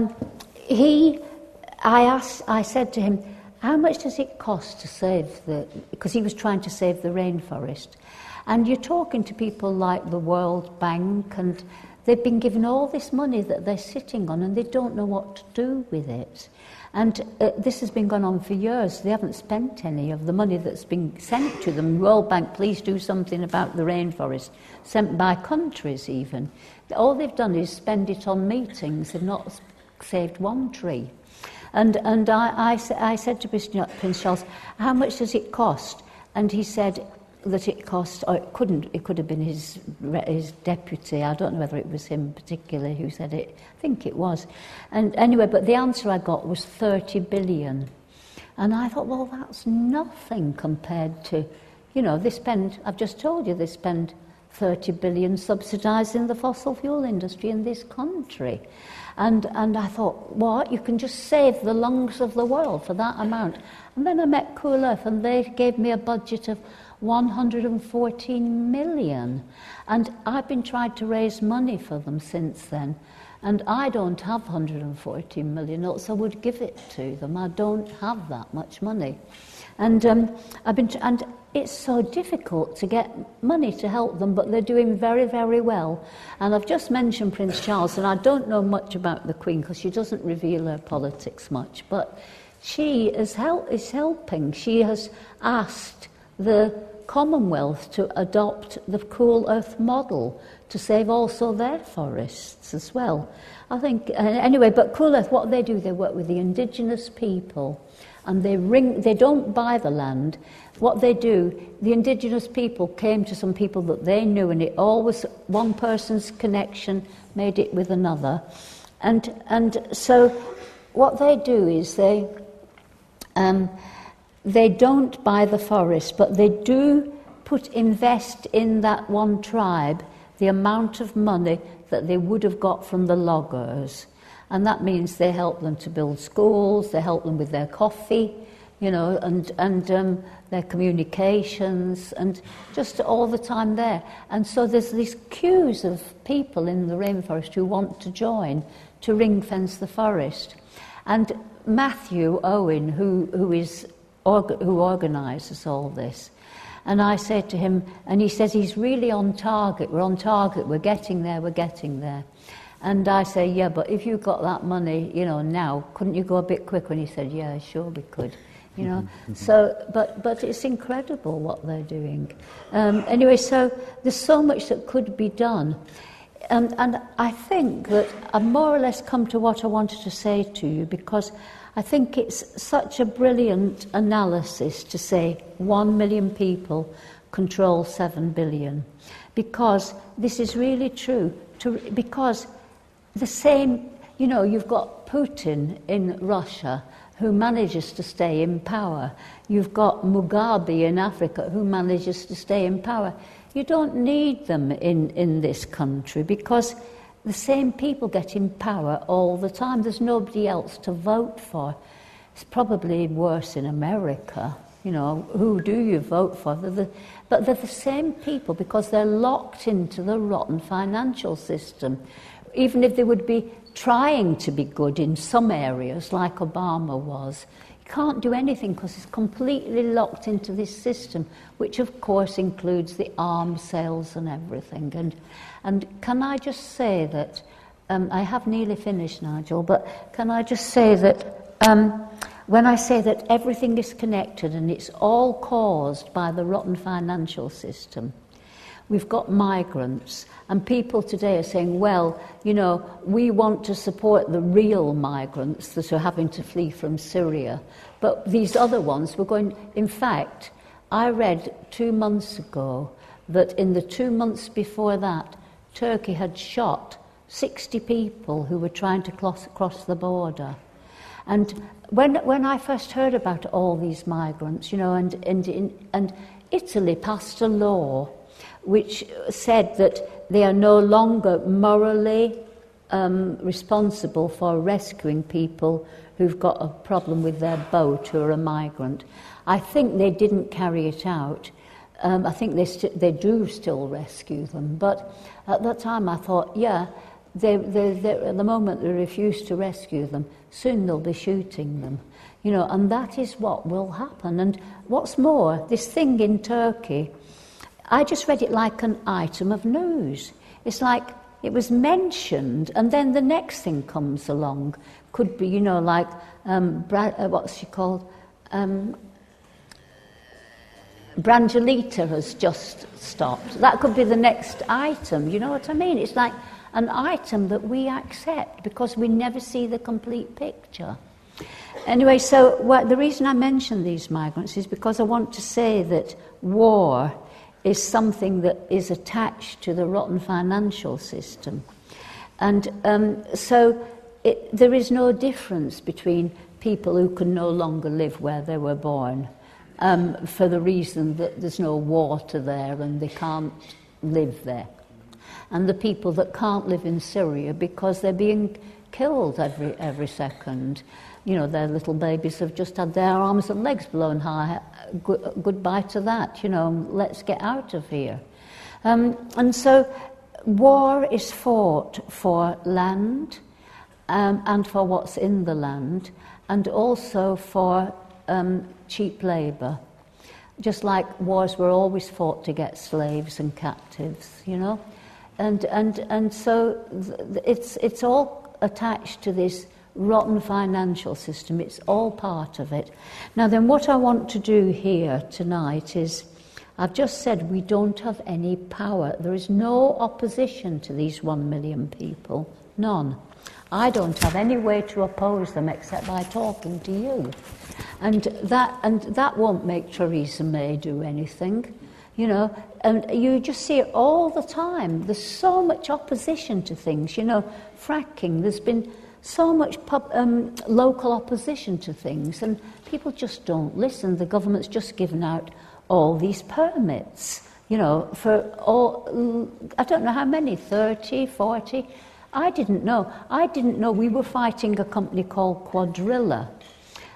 I said to him, how much does it cost to save because he was trying to save the rainforest. And you're talking to people like the World Bank, and they've been given all this money that they're sitting on, and they don't know what to do with it. And this has been going on for years. They haven't spent any of the money that's been sent to them. World Bank, please do something about the rainforest, sent by countries even. All they've done is spend it on meetings. They've not saved one tree. And I said to Prince Charles, how much does it cost? And he said that it cost, or it could have been his deputy. I don't know whether it was him particularly who said it. I think it was. And anyway, but the answer I got was 30 billion. And I thought, well, that's nothing compared to, I've just told you, they spend 30 billion subsidising the fossil fuel industry in this country. And I thought, what? You can just save the lungs of the world for that amount. And then I met Cool Earth, and they gave me a budget of 114 million. And I've been trying to raise money for them since then. And I don't have 114 million, else I would give it to them. I don't have that much money. And and it's so difficult to get money to help them, but they're doing very, very well. And I've just mentioned Prince Charles, and I don't know much about the Queen because she doesn't reveal her politics much, but she is helping. She has asked the Commonwealth to adopt the Cool Earth model to save also their forests as well. I think, anyway, but Cool Earth, what they do, they work with the indigenous people, and they don't buy the land. What they do, the indigenous people came to some people that they knew, and it always, one person's connection made it with another. And so what they do is they don't buy the forest, but they do invest in that one tribe the amount of money that they would have got from the loggers. And that means they help them to build schools, they help them with their coffee, you know, and their communications, and just all the time there. And so there's these queues of people in the rainforest who want to join to ring fence the forest. And Matthew Owen, who organises all this, and I said to him, and he says he's really on target. We're on target. We're getting there. We're getting there. And I say, yeah, but if you got that money, you know, now, couldn't you go a bit quicker? And he said, yeah, sure we could. You know, so but it's incredible what they're doing. Anyway, so there's so much that could be done. And I think that I've more or less come to what I wanted to say to you, because I think it's such a brilliant analysis to say 1 million people control 7 billion. Because this is really true. Because the same, you know, you've got Putin in Russia who manages to stay in power. You've got Mugabe in Africa who manages to stay in power. You don't need them in this country because the same people get in power all the time. There's nobody else to vote for. It's probably worse in America. You know, who do you vote for? But they're the same people because they're locked into the rotten financial system. Even if they would be trying to be good in some areas, like Obama was, you can't do anything because it's completely locked into this system, which of course includes the arms sales and everything. And can I just say that, I have nearly finished, Nigel, but can I just say that when I say that everything is connected and it's all caused by the rotten financial system, we've got migrants, and people today are saying, well, you know, we want to support the real migrants that are having to flee from Syria, but these other ones we're going... In fact, I read 2 months ago that in the 2 months before that, Turkey had shot 60 people who were trying to cross the border. And when I first heard about all these migrants, you know, and Italy passed a law which said that they are no longer morally responsible for rescuing people who've got a problem with their boat who are a migrant. I think they didn't carry it out. I think they do still rescue them. But at that time I thought, yeah, at the moment they refuse to rescue them, soon they'll be shooting them. You know, and that is what will happen. And what's more, this thing in Turkey, I just read it like an item of news. It's like it was mentioned, and then the next thing comes along. Could be, you know, like, what's she called? Brangelita has just stopped. That could be the next item, you know what I mean? It's like an item that we accept because we never see the complete picture. Anyway, so the reason I mention these migrants is because I want to say that war is something that is attached to the rotten financial system. And so there is no difference between people who can no longer live where they were born for the reason that there's no water there and they can't live there, and the people that can't live in Syria because they're being killed every second. You know, their little babies have just had their arms and legs blown high. Goodbye to that, you know, let's get out of here. And so war is fought for land and for what's in the land, and also for cheap labour. Just like wars were always fought to get slaves and captives, you know. And so it's all attached to this rotten financial system. It's all part of it. Now then, what I want to do here tonight is, I've just said we don't have any power. There is no opposition to these 1 million people. None. I don't have any way to oppose them except by talking to you. And that won't make Theresa May do anything. You know, and you just see it all the time. There's so much opposition to things. You know, fracking, there's been so much local opposition to things, and people just don't listen. The government's just given out all these permits, you know, for all, I don't know how many, 30, 40. I didn't know we were fighting a company called Quadrilla,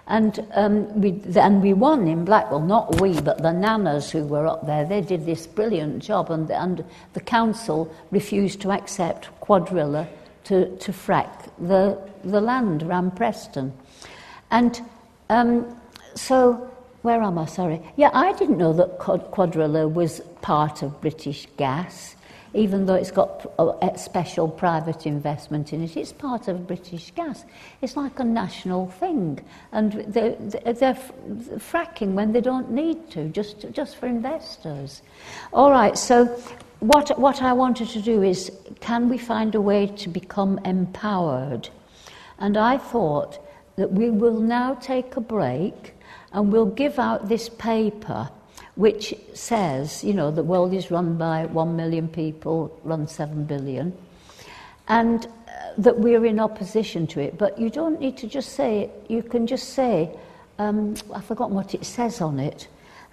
And we won in Blackwell, not we, but the nanas who were up there. They did this brilliant job, and the council refused to accept Quadrilla to frack the land around Preston. And so, where am I? Sorry. Yeah, I didn't know that Quadrilla was part of British Gas, even though it's got a special private investment in it. It's part of British Gas. It's like a national thing. And they're fracking when they don't need to, just for investors. All right, so what I wanted to do is, can we find a way to become empowered? And I thought that we will now take a break and we'll give out this paper which says, the world is run by 1 million people, run 7 billion, and that we're in opposition to it. But you don't need to just say it. You can just say, I've forgotten what it says on it.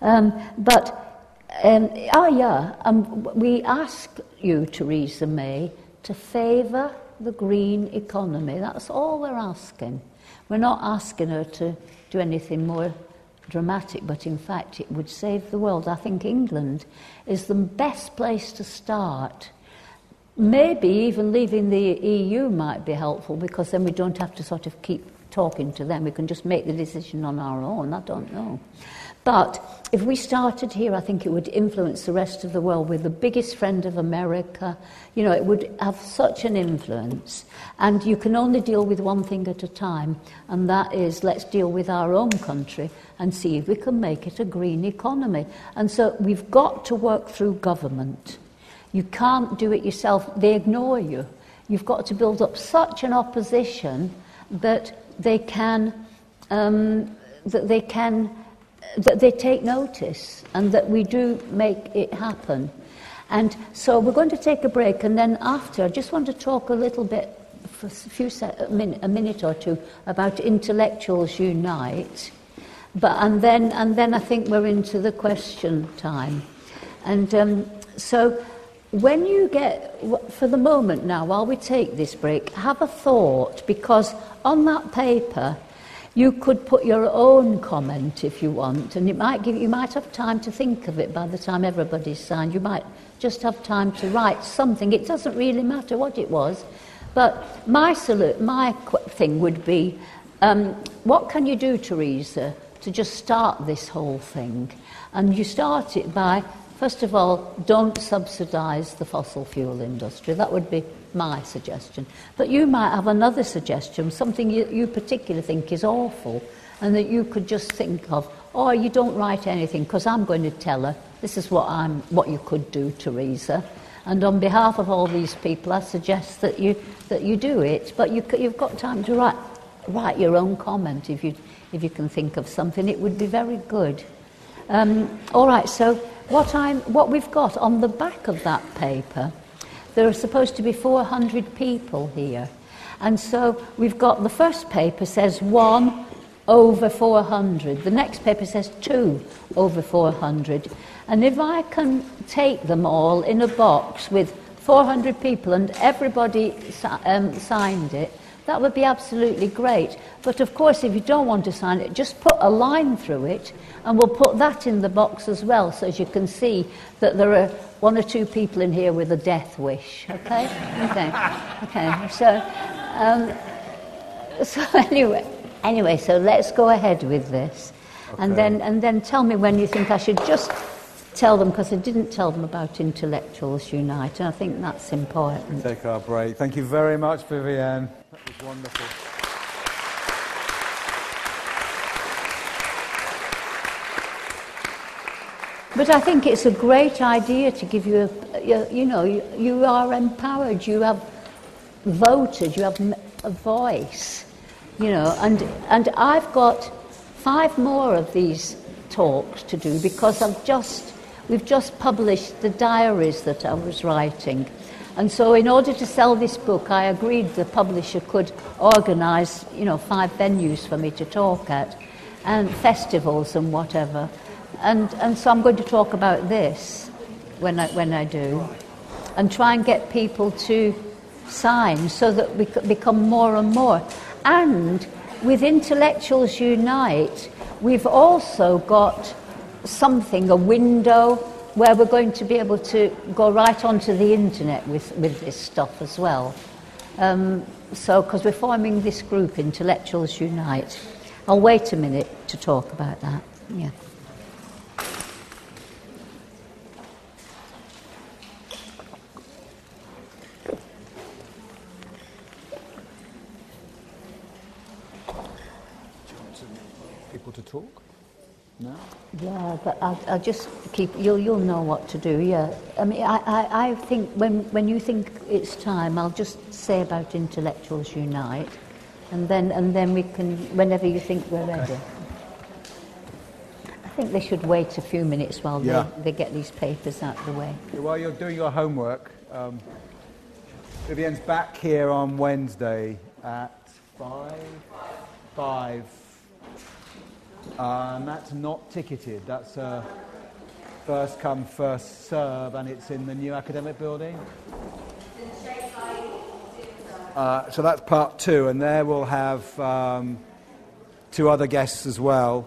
We ask you, Theresa May, to favour the green economy. That's all we're asking. We're not asking her to do anything more dramatic, but in fact it would save the world. I think England is the best place to start. Maybe even leaving the EU might be helpful, because then we don't have to sort of keep talking to them. We can just make the decision on our own. I don't know. But if we started here, I think it would influence the rest of the world. We're the biggest friend of America. It would have such an influence. And you can only deal with one thing at a time, and that is, let's deal with our own country and see if we can make it a green economy. And so we've got to work through government. You can't do it yourself. They ignore you. You've got to build up such an opposition that they take notice, and that we do make it happen. And so we're going to take a break, and then after, I just want to talk a little bit, for a minute or two, about Intellectuals Unite. And then I think we're into the question time. And so when you get, for the moment now, while we take this break, have a thought, because on that paper you could put your own comment if you want, and you might have time to think of it by the time everybody's signed. You might just have time to write something. It doesn't really matter what it was, but my thing would be, what can you do, Theresa, to just start this whole thing? And you start it by, first of all, don't subsidise the fossil fuel industry. That would be my suggestion. But you might have another suggestion, something you particularly think is awful, and that you could just think of, or you don't write anything, because I'm going to tell her, this is what you could do, Theresa. And on behalf of all these people, I suggest that you do it. But you've got time to write your own comment if you can think of something. It would be very good. All right, so what we've got on the back of that paper, there are supposed to be 400 people here. And so we've got, the first paper says 1 over 400. The next paper says 2 over 400. And if I can take them all in a box with 400 people and everybody signed it, that would be absolutely great. But of course, if you don't want to sign it, just put a line through it, and we'll put that in the box as well, so as you can see that there are 1 or 2 people in here with a death wish. Okay. So anyway, so let's go ahead with this, okay. and then tell me when you think I should just tell them, because I didn't tell them about Intellectuals Unite, and I think that's important. Take our break. Thank you very much, Vivienne. That was wonderful. But I think it's a great idea to give you you are empowered, you have voted, you have a voice, and I've got 5 more of these talks to do, because we've just published the diaries that I was writing. And so in order to sell this book, I agreed the publisher could organise, 5 venues for me to talk at, and festivals and whatever. And so I'm going to talk about this when I do, and try and get people to sign so that we become more and more. And with Intellectuals Unite, we've also got something, a window, where we're going to be able to go right onto the internet with this stuff as well. So, because we're forming this group, Intellectuals Unite. I'll wait a minute to talk about that. Yeah. People to talk? No? Yeah, but I'll just keep. You'll know what to do. Yeah, I mean, I think when you think it's time, I'll just say about Intellectuals Unite, and then we can, whenever you think we're ready. I think they should wait a few minutes while they get these papers out of the way. While you're doing your homework, Vivienne's back here on Wednesday at 5. And that's not ticketed. That's first come, first serve, and it's in the new academic building. So that's part 2, and there we'll have 2 other guests as well,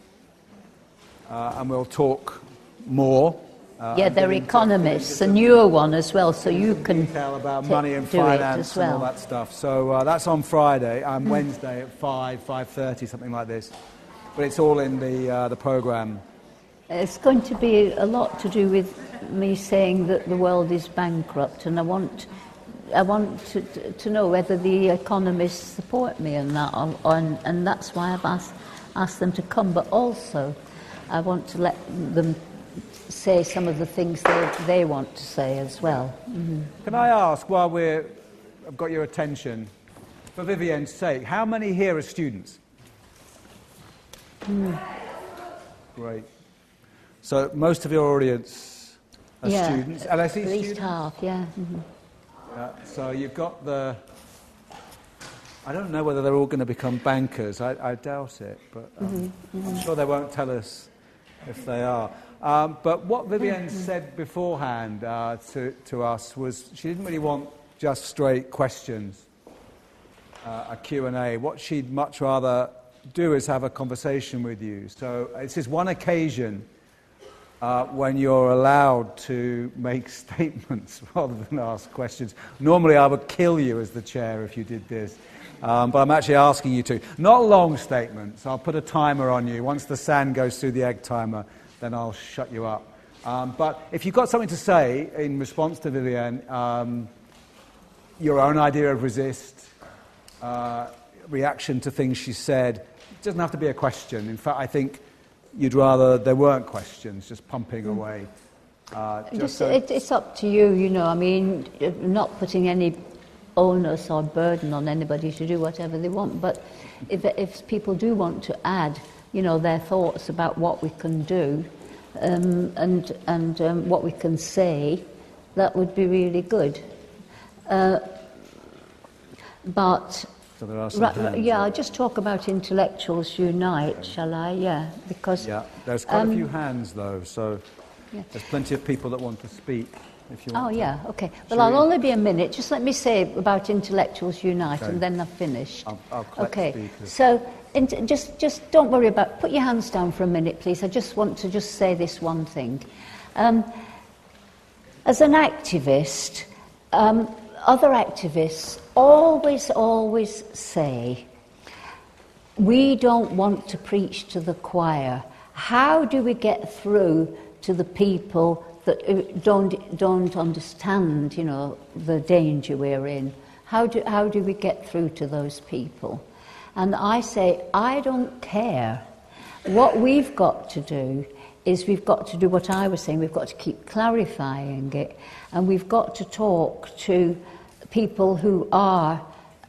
and we'll talk more. They're economists, a newer one as well, so you can detail about money and finance and all that stuff. So that's on Friday and Wednesday at 5:30, something like this. But it's all in the programme. It's going to be a lot to do with me saying that the world is bankrupt, and I want to know whether the economists support me in that, and that's why I've asked them to come. But also, I want to let them say some of the things they want to say as well. Mm-hmm. Can I ask, while I've got your attention, for Vivienne's sake, how many here are students? Great. So most of your audience are students. LSE at students? Least half, yeah. Mm-hmm. So you've got I don't know whether they're all going to become bankers. I doubt it, but I'm sure they won't tell us if they are. But what Vivienne said beforehand to us was she didn't really want just straight questions, a Q&A. What she'd much rather do is have a conversation with you. So this is one occasion when you're allowed to make statements rather than ask questions. Normally I would kill you as the chair if you did this, but I'm actually asking you to. Not long statements. I'll put a timer on you. Once the sand goes through the egg timer, then I'll shut you up. But if you've got something to say in response to Vivienne, your own idea of resist, reaction to things she said, it doesn't have to be a question. In fact, I think you'd rather there weren't questions, just pumping away. It's up to you, you know. I mean, not putting any onus or burden on anybody to do whatever they want. But if people do want to add, you know, their thoughts about what we can do and what we can say, that would be really good. But so there are some hands, I'll just talk about Intellectuals Unite, shall I? Yeah, because there's quite a few hands though, so there's plenty of people that want to speak. If you want okay. Well, I'll only be a minute. Just let me say about Intellectuals Unite, and then I've finished. I'll collect speakers. So just don't worry about. Put your hands down for a minute, please. I just want to just say this one thing. As an activist, other activists always say, we don't want to preach to the choir. How do we get through to the people that don't understand, you know, the danger we're in? How do we get through to those people? And I say, I don't care. What we've got to do is we've got to do what I was saying. We've got to keep clarifying it, and we've got to talk to people who are,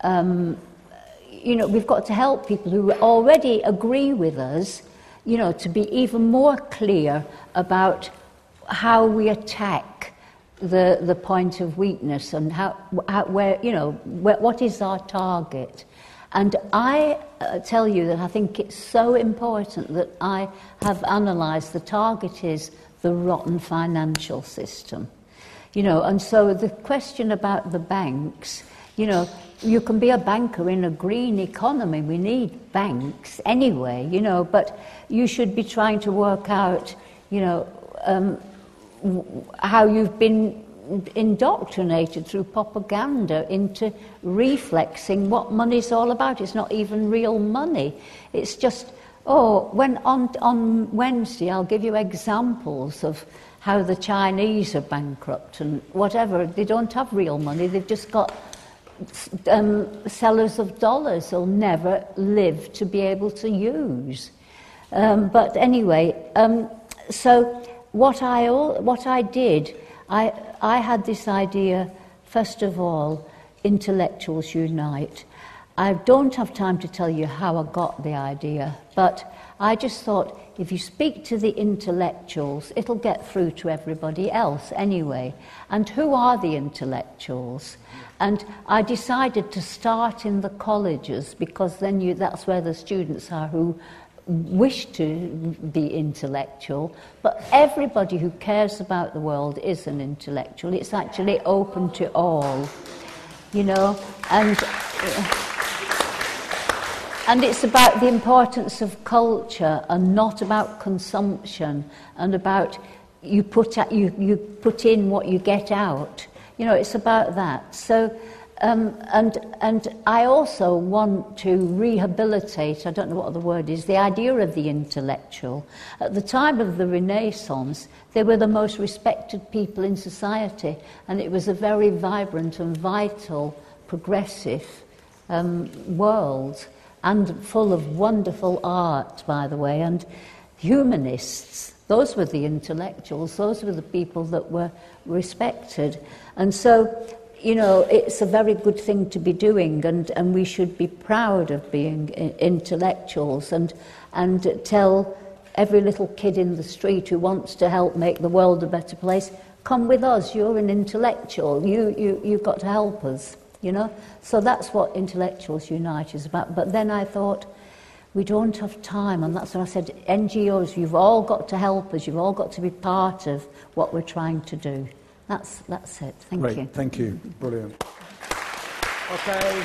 we've got to help people who already agree with us, you know, to be even more clear about how we attack the point of weakness and what is our target. And I tell you that I think it's so important that I have analysed the target is the rotten financial system. You know, and so the question about the banks, you know, you can be a banker in a green economy. We need banks anyway, you know, but you should be trying to work out, you know, how you've been indoctrinated through propaganda into reflexing what money's all about. It's not even real money. It's just, when on Wednesday I'll give you examples of how the Chinese are bankrupt and whatever. They don't have real money. They've just got sellers of dollars they'll never live to be able to use. But anyway, so what I did, I had this idea, first of all, Intellectuals Unite. I don't have time to tell you how I got the idea, but I just thought if you speak to the intellectuals, it'll get through to everybody else anyway. And who are the intellectuals? And I decided to start in the colleges because then that's where the students are who wish to be intellectual, but everybody who cares about the world is an intellectual. It's actually open to all, you know, and it's about the importance of culture and not about consumption and about you put in what you get out. You know, it's about that. So. And I also want to rehabilitate, I don't know what the word is, the idea of the intellectual. At the time of the Renaissance, they were the most respected people in society, and it was a very vibrant and vital, progressive world, and full of wonderful art, by the way, and humanists. Those were the intellectuals, those were the people that were respected. And so, you know, it's a very good thing to be doing, and we should be proud of being intellectuals and tell every little kid in the street who wants to help make the world a better place, come with us, you're an intellectual, you've got to help us, you know. So that's what Intellectuals Unite is about. But then I thought, we don't have time, and that's when I said, NGOs, you've all got to help us, you've all got to be part of what we're trying to do. That's it. Thank you. Thank you. Brilliant. Okay.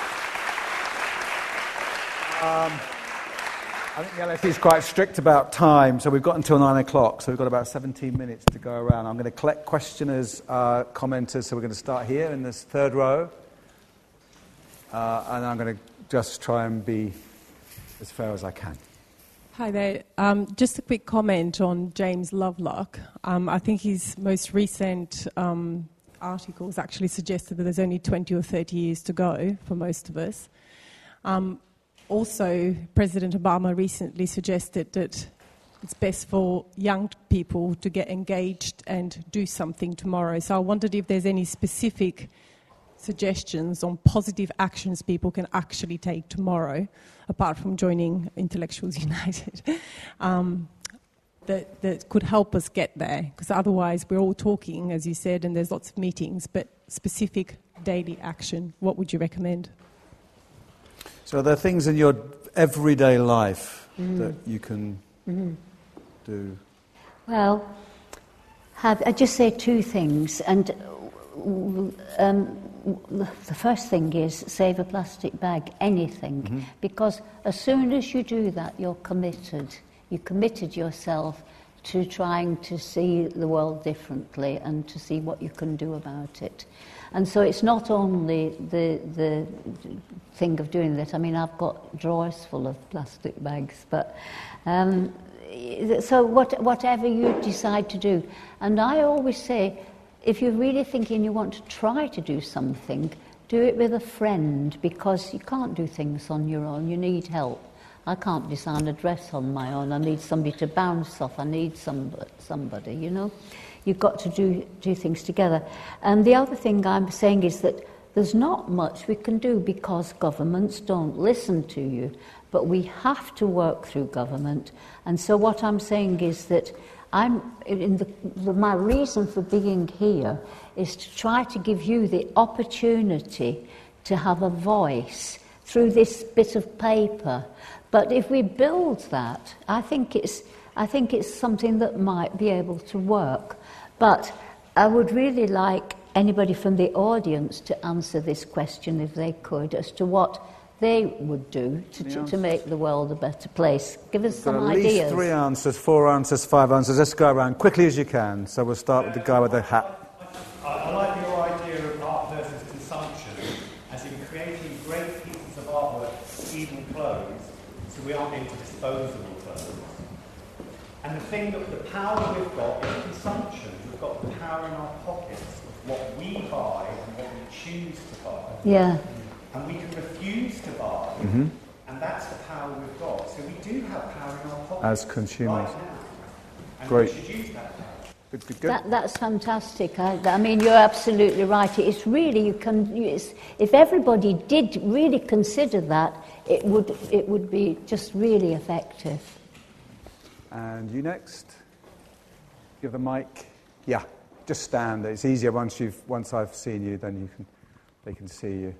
I think the LSE is quite strict about time, so we've got until 9 o'clock, so we've got about 17 minutes to go around. I'm going to collect questioners, commenters, so we're going to start here in this third row. And I'm going to just try and be as fair as I can. Hi there. Just a quick comment on James Lovelock. I think his most recent articles actually suggested that there's only 20 or 30 years to go for most of us. Also, President Obama recently suggested that it's best for young people to get engaged and do something tomorrow. So I wondered if there's any specific suggestions on positive actions people can actually take tomorrow, apart from joining Intellectuals United, that could help us get there. Because otherwise we're all talking, as you said, and there's lots of meetings, but specific daily action, what would you recommend? So there are things in your everyday life that you can do? Well, I just say two things, and the first thing is save a plastic bag, anything, because as soon as you do that, you're committed. You committed yourself to trying to see the world differently and to see what you can do about it. And so it's not only the thing of doing that. I mean, I've got drawers full of plastic bags, but so whatever you decide to do. And I always say, if you're really thinking you want to try to do something, do it with a friend, because you can't do things on your own. You need help. I can't design a dress on my own. I need somebody to bounce off. I need somebody, you know. You've got to do things together. And the other thing I'm saying is that there's not much we can do because governments don't listen to you. But we have to work through government. And so what I'm saying is that my reason for being here is to try to give you the opportunity to have a voice through this bit of paper. But if we build that, I think it's something that might be able to work. But I would really like anybody from the audience to answer this question, if they could, as to what they would do to make the world a better place. Give us some at ideas. Least 3 answers, 4 answers, 5 answers. Let's go around quickly as you can. So we'll start with the guy with the hat. I like your idea of art versus consumption, as in creating great pieces of artwork, even clothes, so we aren't into disposable clothes. And the thing that the power we've got is consumption. We've got the power in our pockets of what we buy and what we choose to buy. Yeah. And we can refuse to buy, and that's the power we've got. So we do have power in our pockets As consumers. right now. And Great. we should use that power. Good. That's fantastic. I mean, you're absolutely right. It's really, if everybody did really consider that, it would be just really effective. And you next. You have the mic. Yeah, just stand. It's easier once I've seen you, then they can see you.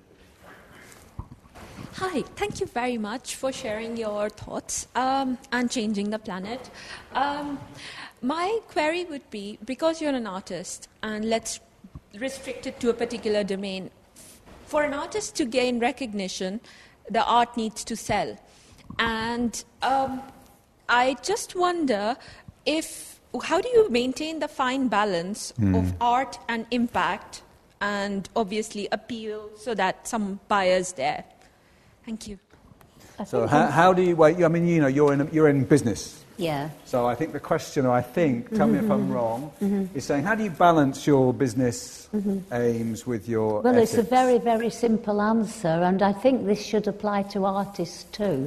Hi, thank you very much for sharing your thoughts and changing the planet. My query would be, because you're an artist, and let's restrict it to a particular domain, for an artist to gain recognition, the art needs to sell. And I just wonder how do you maintain the fine balance of art and impact and obviously appeal so that some buyers there? Thank you. So how do you wait? I mean, you're in business. Yeah. So I think the question, tell me if I'm wrong, is saying how do you balance your business aims with your Well, ethics? it's a very, very simple answer, and I think this should apply to artists too.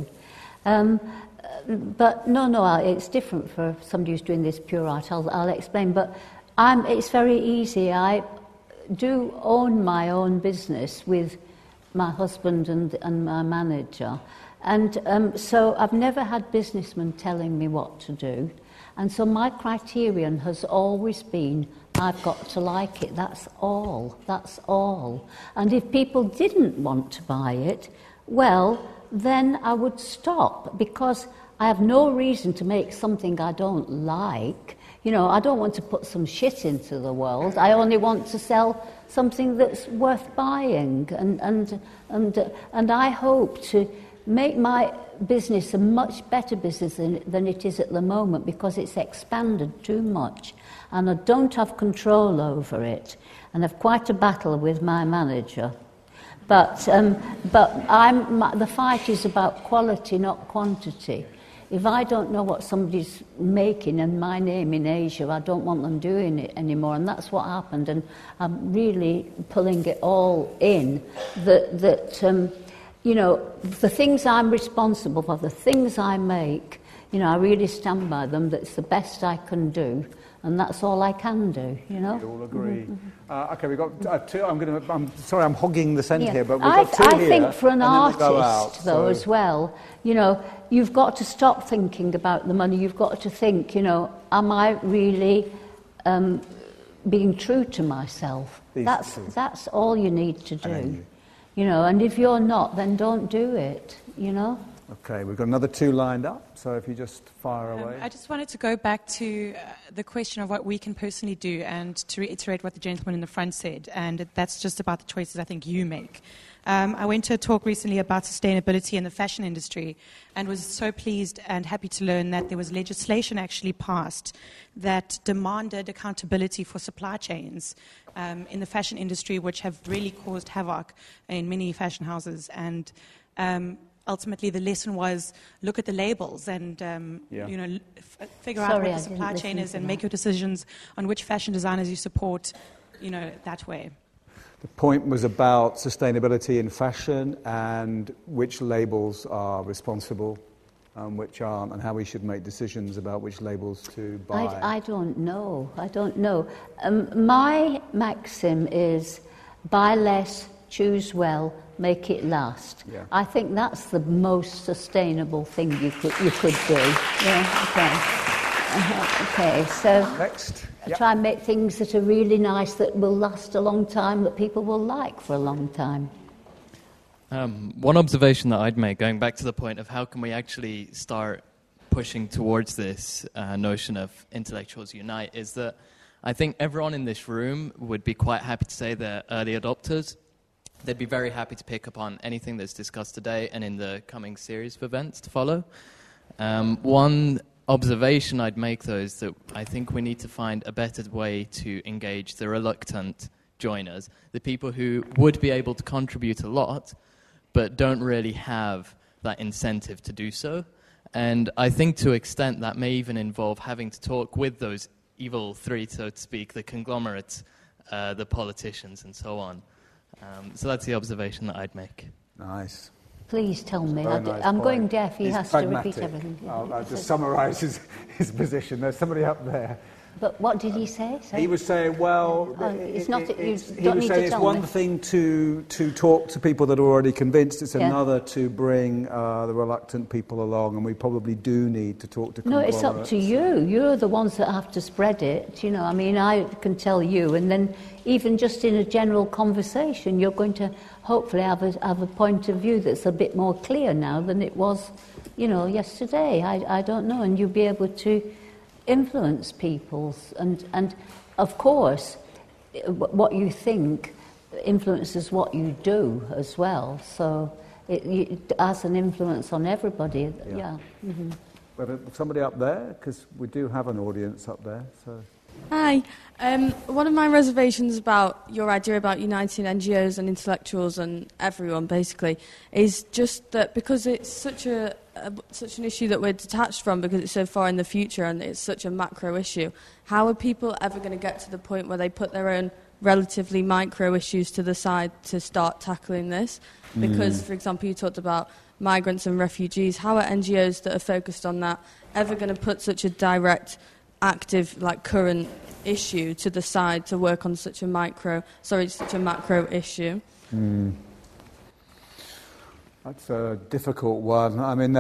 But no, it's different for somebody who's doing this pure art. I'll explain. But it's very easy. I do own my own business with my husband and my manager. And so I've never had businessmen telling me what to do. And so my criterion has always been, I've got to like it. That's all. And if people didn't want to buy it, well, then I would stop, because I have no reason to make something I don't like. I don't want to put some shit into the world. I only want to sell something that's worth buying. And I hope to make my business a much better business than it is at the moment, because it's expanded too much and I don't have control over it, and I've quite a battle with my manager. But the fight is about quality, not quantity. If I don't know what somebody's making and my name in Asia, I don't want them doing it anymore, and that's what happened. And I'm really pulling it all in that the things I'm responsible for, the things I make, I really stand by them. That's the best I can do, and that's all I can do. We all agree. Okay, we've got 2. I'm sorry, I'm hogging the scent here, but we've got 2 I here. think for an artist, out, as well, you've got to stop thinking about the money. You've got to think, am I really being true to myself? That's all you need to do. And if you're not, then don't do it. Okay, we've got another 2 lined up, so if you just fire away. I just wanted to go back to the question of what we can personally do, and to reiterate what the gentleman in the front said, and that's just about the choices I think you make. I went to a talk recently about sustainability in the fashion industry and was so pleased and happy to learn that there was legislation actually passed that demanded accountability for supply chains in the fashion industry, which have really caused havoc in many fashion houses. And ultimately, the lesson was look at the labels and figure out what the supply chain is and make your decisions on which fashion designers you support, that way. The point was about sustainability in fashion and which labels are responsible and which aren't, and how we should make decisions about which labels to buy. I don't know. My maxim is buy less, choose well, make it last. Yeah. I think that's the most sustainable thing you could do. Yeah. Okay. Okay. So Next. try and make things that are really nice, that will last a long time, that people will like for a long time. One observation that I'd make, going back to the point of how can we actually start pushing towards this notion of intellectuals unite, is that I think everyone in this room would be quite happy to say they're early adopters. They'd be very happy to pick up on anything that's discussed today and in the coming series of events to follow. One observation I'd make, though, is that I think we need to find a better way to engage the reluctant joiners, the people who would be able to contribute a lot, but don't really have that incentive to do so. And I think to an extent that may even involve having to talk with those evil three, so to speak, the conglomerates, the politicians, and so on. So that's the observation that I'd make. Nice. Please tell me. Nice I'm point. going deaf. He He's has pragmatic. to repeat everything. I'll just summarise his position. There's somebody up there. But what did he say? Sorry? He was saying, well, it's not. You he don't was need saying to it's tell one me. thing to talk to people that are already convinced. It's Yeah. another to bring the reluctant people along, and we probably do need to talk to No, conglomerates. it's up to you. You're the ones that have to spread it. You know, I mean, I can tell you, and then even just in a general conversation, you're going to hopefully have a point of view that's a bit more clear now than it was, you know, yesterday. I don't know, and you'll be able to influence people's and of course what you think influences what you do as well, so it has an influence on everybody. Yeah. Mm-hmm. We have somebody up there, because we do have an audience up there. So Hi. One of my reservations about your idea about uniting NGOs and intellectuals and everyone, basically, is just that because it's such an issue that we're detached from because it's so far in the future and it's such a macro issue, how are people ever going to get to the point where they put their own relatively micro issues to the side to start tackling this? Because, for example, you talked about migrants and refugees. How are NGOs that are focused on that ever going to put such a direct, active, like current issue to the side to work on such a macro issue? that's a difficult one. I mean,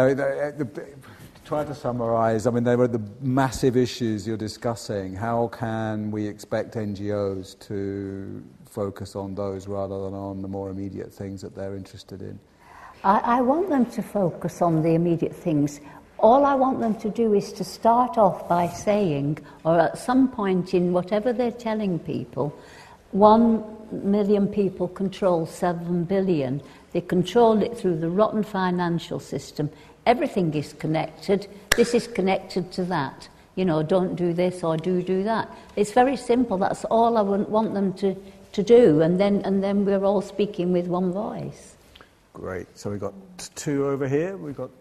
try to summarise. I mean, there are the massive issues you're discussing. How can we expect NGOs to focus on those rather than on the more immediate things that they're interested in? I want them to focus on the immediate things. All I want them to do is to start off by saying, or at some point in whatever they're telling people, 1 million people control 7 billion. They control it through the rotten financial system. Everything is connected. This is connected to that. You know, don't do this or do that. It's very simple. That's all I want them to do. And then we're all speaking with one voice. Great. So we've got two over here. We've got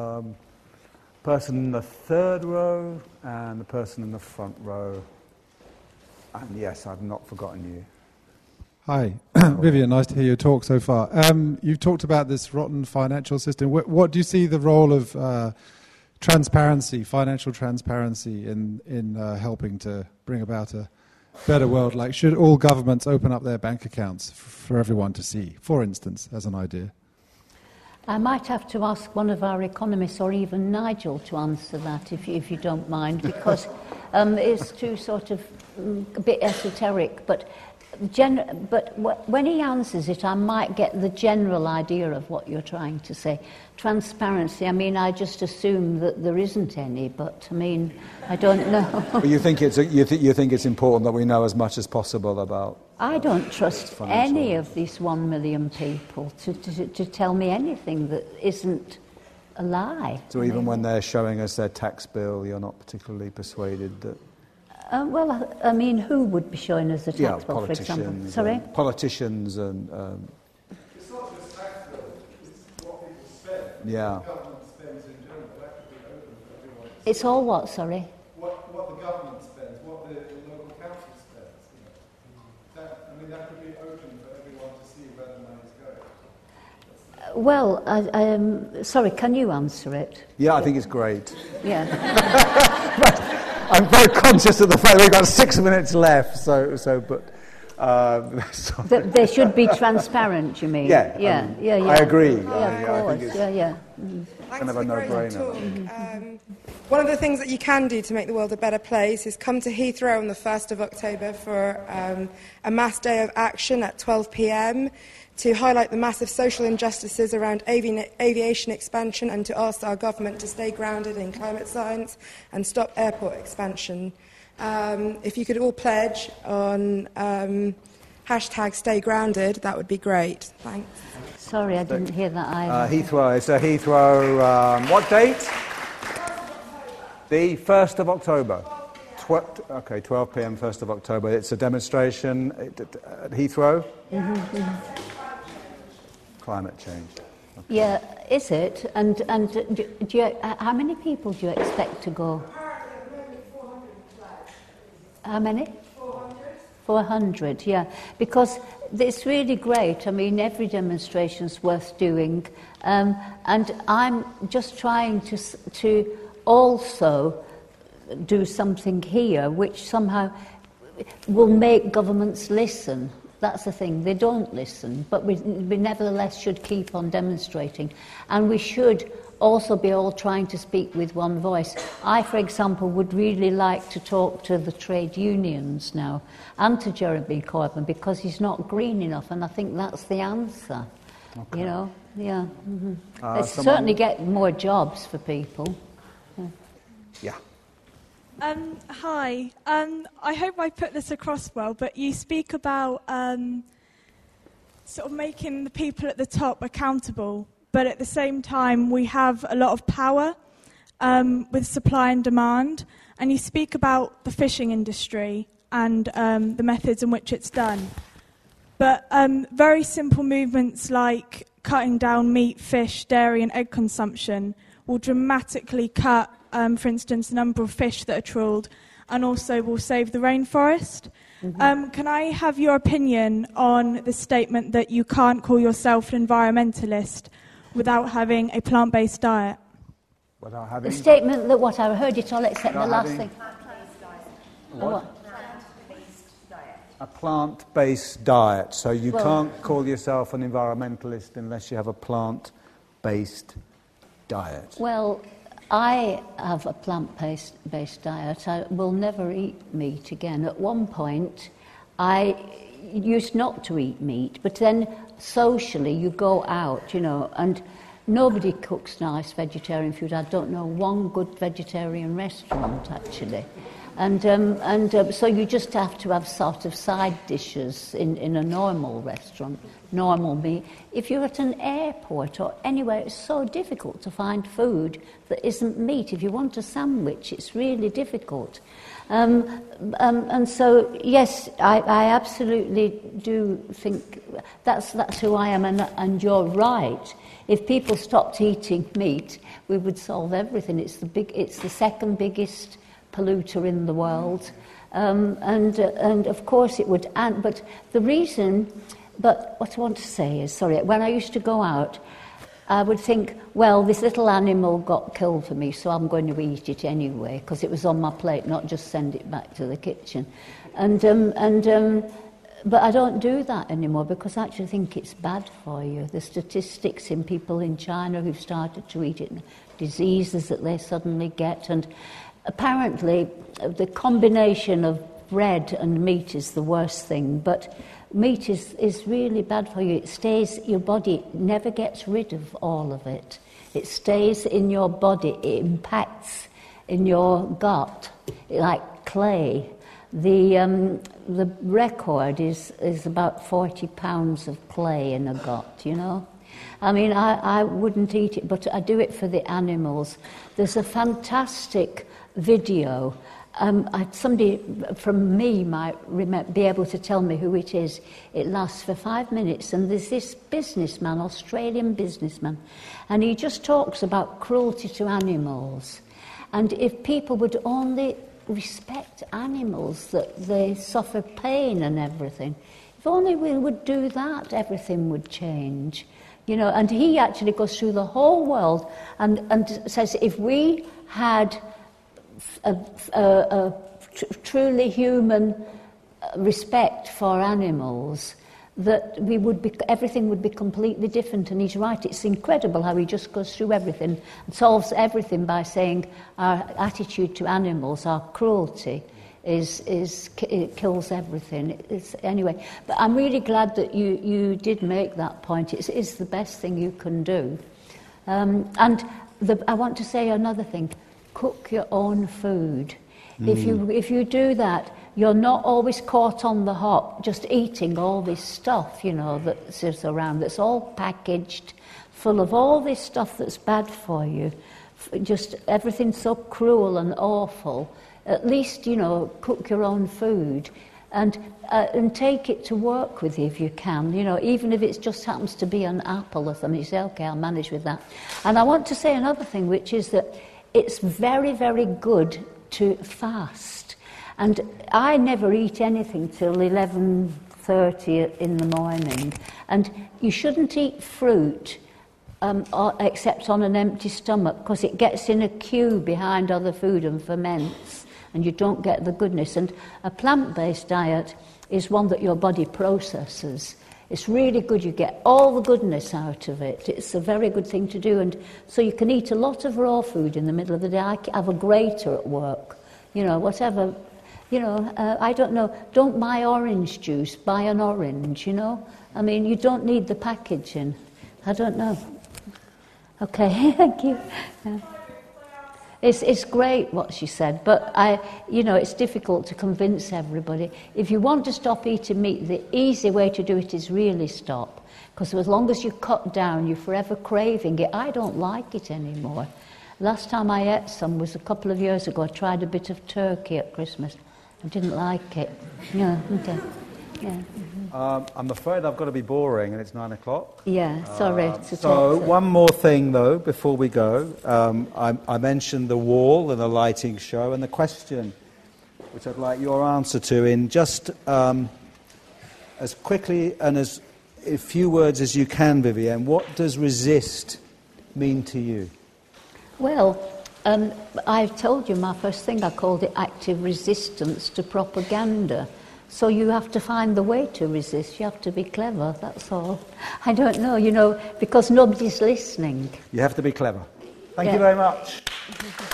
person in the third row and the person in the front row. And yes, I've not forgotten you. Hi, Vivian, nice to hear your talk so far. You've talked about this rotten financial system. What do you see the role of transparency, financial transparency in helping to bring about a better world? Like, should all governments open up their bank accounts for everyone to see, for instance, as an idea? I might have to ask one of our economists or even Nigel to answer that, if you don't mind, because it's too sort of a bit esoteric. But when he answers it, I might get the general idea of what you're trying to say. Transparency, I mean, I just assume that there isn't any, but I mean, I don't know. But you think it's important that we know as much as possible about. I don't trust any of these 1 million people to tell me anything that isn't a lie. So even when they're showing us their tax bill, you're not particularly persuaded that. Well, I mean, who would be showing us a tax bill, for example? Sorry? Politicians and. It's not just tax bill, it's what people spend. Yeah. What the government spends in general, that could be open for everyone to see. It's all what, sorry? What the government spends, what the local council spends. You know. That could be open for everyone to see where the money's going. Well, sorry, can you answer it? Yeah, I think it's great. Yeah. I'm very conscious of the fact that we've got 6 minutes left, They should be transparent, you mean? Yeah. Yeah. I agree. Yeah, of course. Yeah. Kind of a no-brainer. One of the things that you can do to make the world a better place is come to Heathrow on the 1st of October for a mass day of action at 12 p.m. to highlight the massive social injustices around aviation expansion and to ask our government to stay grounded in climate science and stop airport expansion. if you could all pledge on hashtag Stay Grounded, that would be great. Thanks. Sorry, I didn't hear that either. Heathrow. It's a Heathrow. What date? The 1st of October. 12 p.m. 1st of October. It's a demonstration at Heathrow. Climate change. Okay. Yeah, is it? And do you, how many people do you expect to go? How many? 400, yeah. Because it's really great. I mean, every demonstration's worth doing. And I'm just trying to also do something here which somehow will make governments listen. That's the thing. They don't listen, but we nevertheless should keep on demonstrating. And we should also be all trying to speak with one voice. I, for example, would really like to talk to the trade unions now and to Jeremy Corbyn because he's not green enough, and I think that's the answer. Okay. You know, yeah. They certainly get more jobs for people. Yeah. Hi. I hope I put this across well, but you speak about sort of making the people at the top accountable, but at the same time we have a lot of power with supply and demand, and you speak about the fishing industry and the methods in which it's done. But very simple movements like cutting down meat, fish, dairy and egg consumption will dramatically cut for instance, the number of fish that are trawled, and also will save the rainforest. Can I have your opinion on the statement that you can't call yourself an environmentalist without having a plant-based diet? Without having... The statement that what I heard it all except the last thing. What? A plant-based diet. So you can't call yourself an environmentalist unless you have a plant-based diet. Well, I have a plant-based diet. I will never eat meat again. At one point, I used not to eat meat, but then socially you go out, you know, and nobody cooks nice vegetarian food. I don't know one good vegetarian restaurant, actually. And so you just have to have sort of side dishes in a normal restaurant, normal meat. If you're at an airport or anywhere, it's so difficult to find food that isn't meat. If you want a sandwich, it's really difficult. And so, yes, I absolutely do think that's who I am, and you're right. If people stopped eating meat, we would solve everything. It's the second biggest polluter in the world, and of course it would. But the reason, but what I want to say is, sorry, when I used to go out, I would think, well, this little animal got killed for me, so I'm going to eat it anyway because it was on my plate, not just send it back to the kitchen. But I don't do that anymore because I actually think it's bad for you. The statistics in people in China who've started to eat it, diseases that they suddenly get, and apparently the combination of bread and meat is the worst thing, but meat is really bad for you. It stays, your body never gets rid of all of it. It stays in your body, it impacts in your gut like clay. The record is about 40 pounds of clay in a gut, you know. I mean, I wouldn't eat it, but I do it for the animals. There's a fantastic video. Somebody from me might be able to tell me who it is. It lasts for 5 minutes, and there's this businessman, Australian businessman, and he just talks about cruelty to animals. And if people would only respect animals, that they suffer pain and everything, if only we would do that, everything would change. You know, and he actually goes through the whole world and says if we had a truly human respect for animals, that everything would be completely different. And he's right, it's incredible how he just goes through everything and solves everything by saying our attitude to animals, our cruelty, it kills everything. Anyway, but I'm really glad that you did make that point. It's the best thing you can do. I want to say another thing. Cook your own food. If you do that, you're not always caught on the hop, just eating all this stuff, you know, that's around, that's all packaged, full of all this stuff that's bad for you. Just everything's so cruel and awful. At least, you know, cook your own food and take it to work with you if you can. You know, even if it just happens to be an apple or something, you say, okay, I'll manage with that. And I want to say another thing, which is that it's very, very good to fast. And I never eat anything till 11:30 in the morning. And you shouldn't eat fruit except on an empty stomach, because it gets in a queue behind other food and ferments, and you don't get the goodness. And a plant-based diet is one that your body processes. It's really good. You get all the goodness out of it. It's a very good thing to do. And so you can eat a lot of raw food in the middle of the day. I have a grater at work, you know, whatever. You know, I don't know, don't buy orange juice, buy an orange, you know. I mean, you don't need the packaging. I don't know. Okay, thank you. Yeah. It's great what she said, but it's difficult to convince everybody. If you want to stop eating meat, the easy way to do it is really stop. Because as long as you cut down, you're forever craving it. I don't like it anymore. Last time I ate some was a couple of years ago. I tried a bit of turkey at Christmas. I didn't like it. Yeah, okay. Yeah. I'm afraid I've got to be boring, and it's 9 o'clock. Yeah, sorry. So one more thing, though, before we go. I mentioned the wall and the lighting show, and the question, which I'd like your answer to in just as quickly and as few words as you can, Vivienne. What does resist mean to you? Well, I've told you my first thing, I called it active resistance to propaganda. So you have to find the way to resist. You have to be clever, that's all. I don't know, you know, because nobody's listening. You have to be clever. Thank you very much.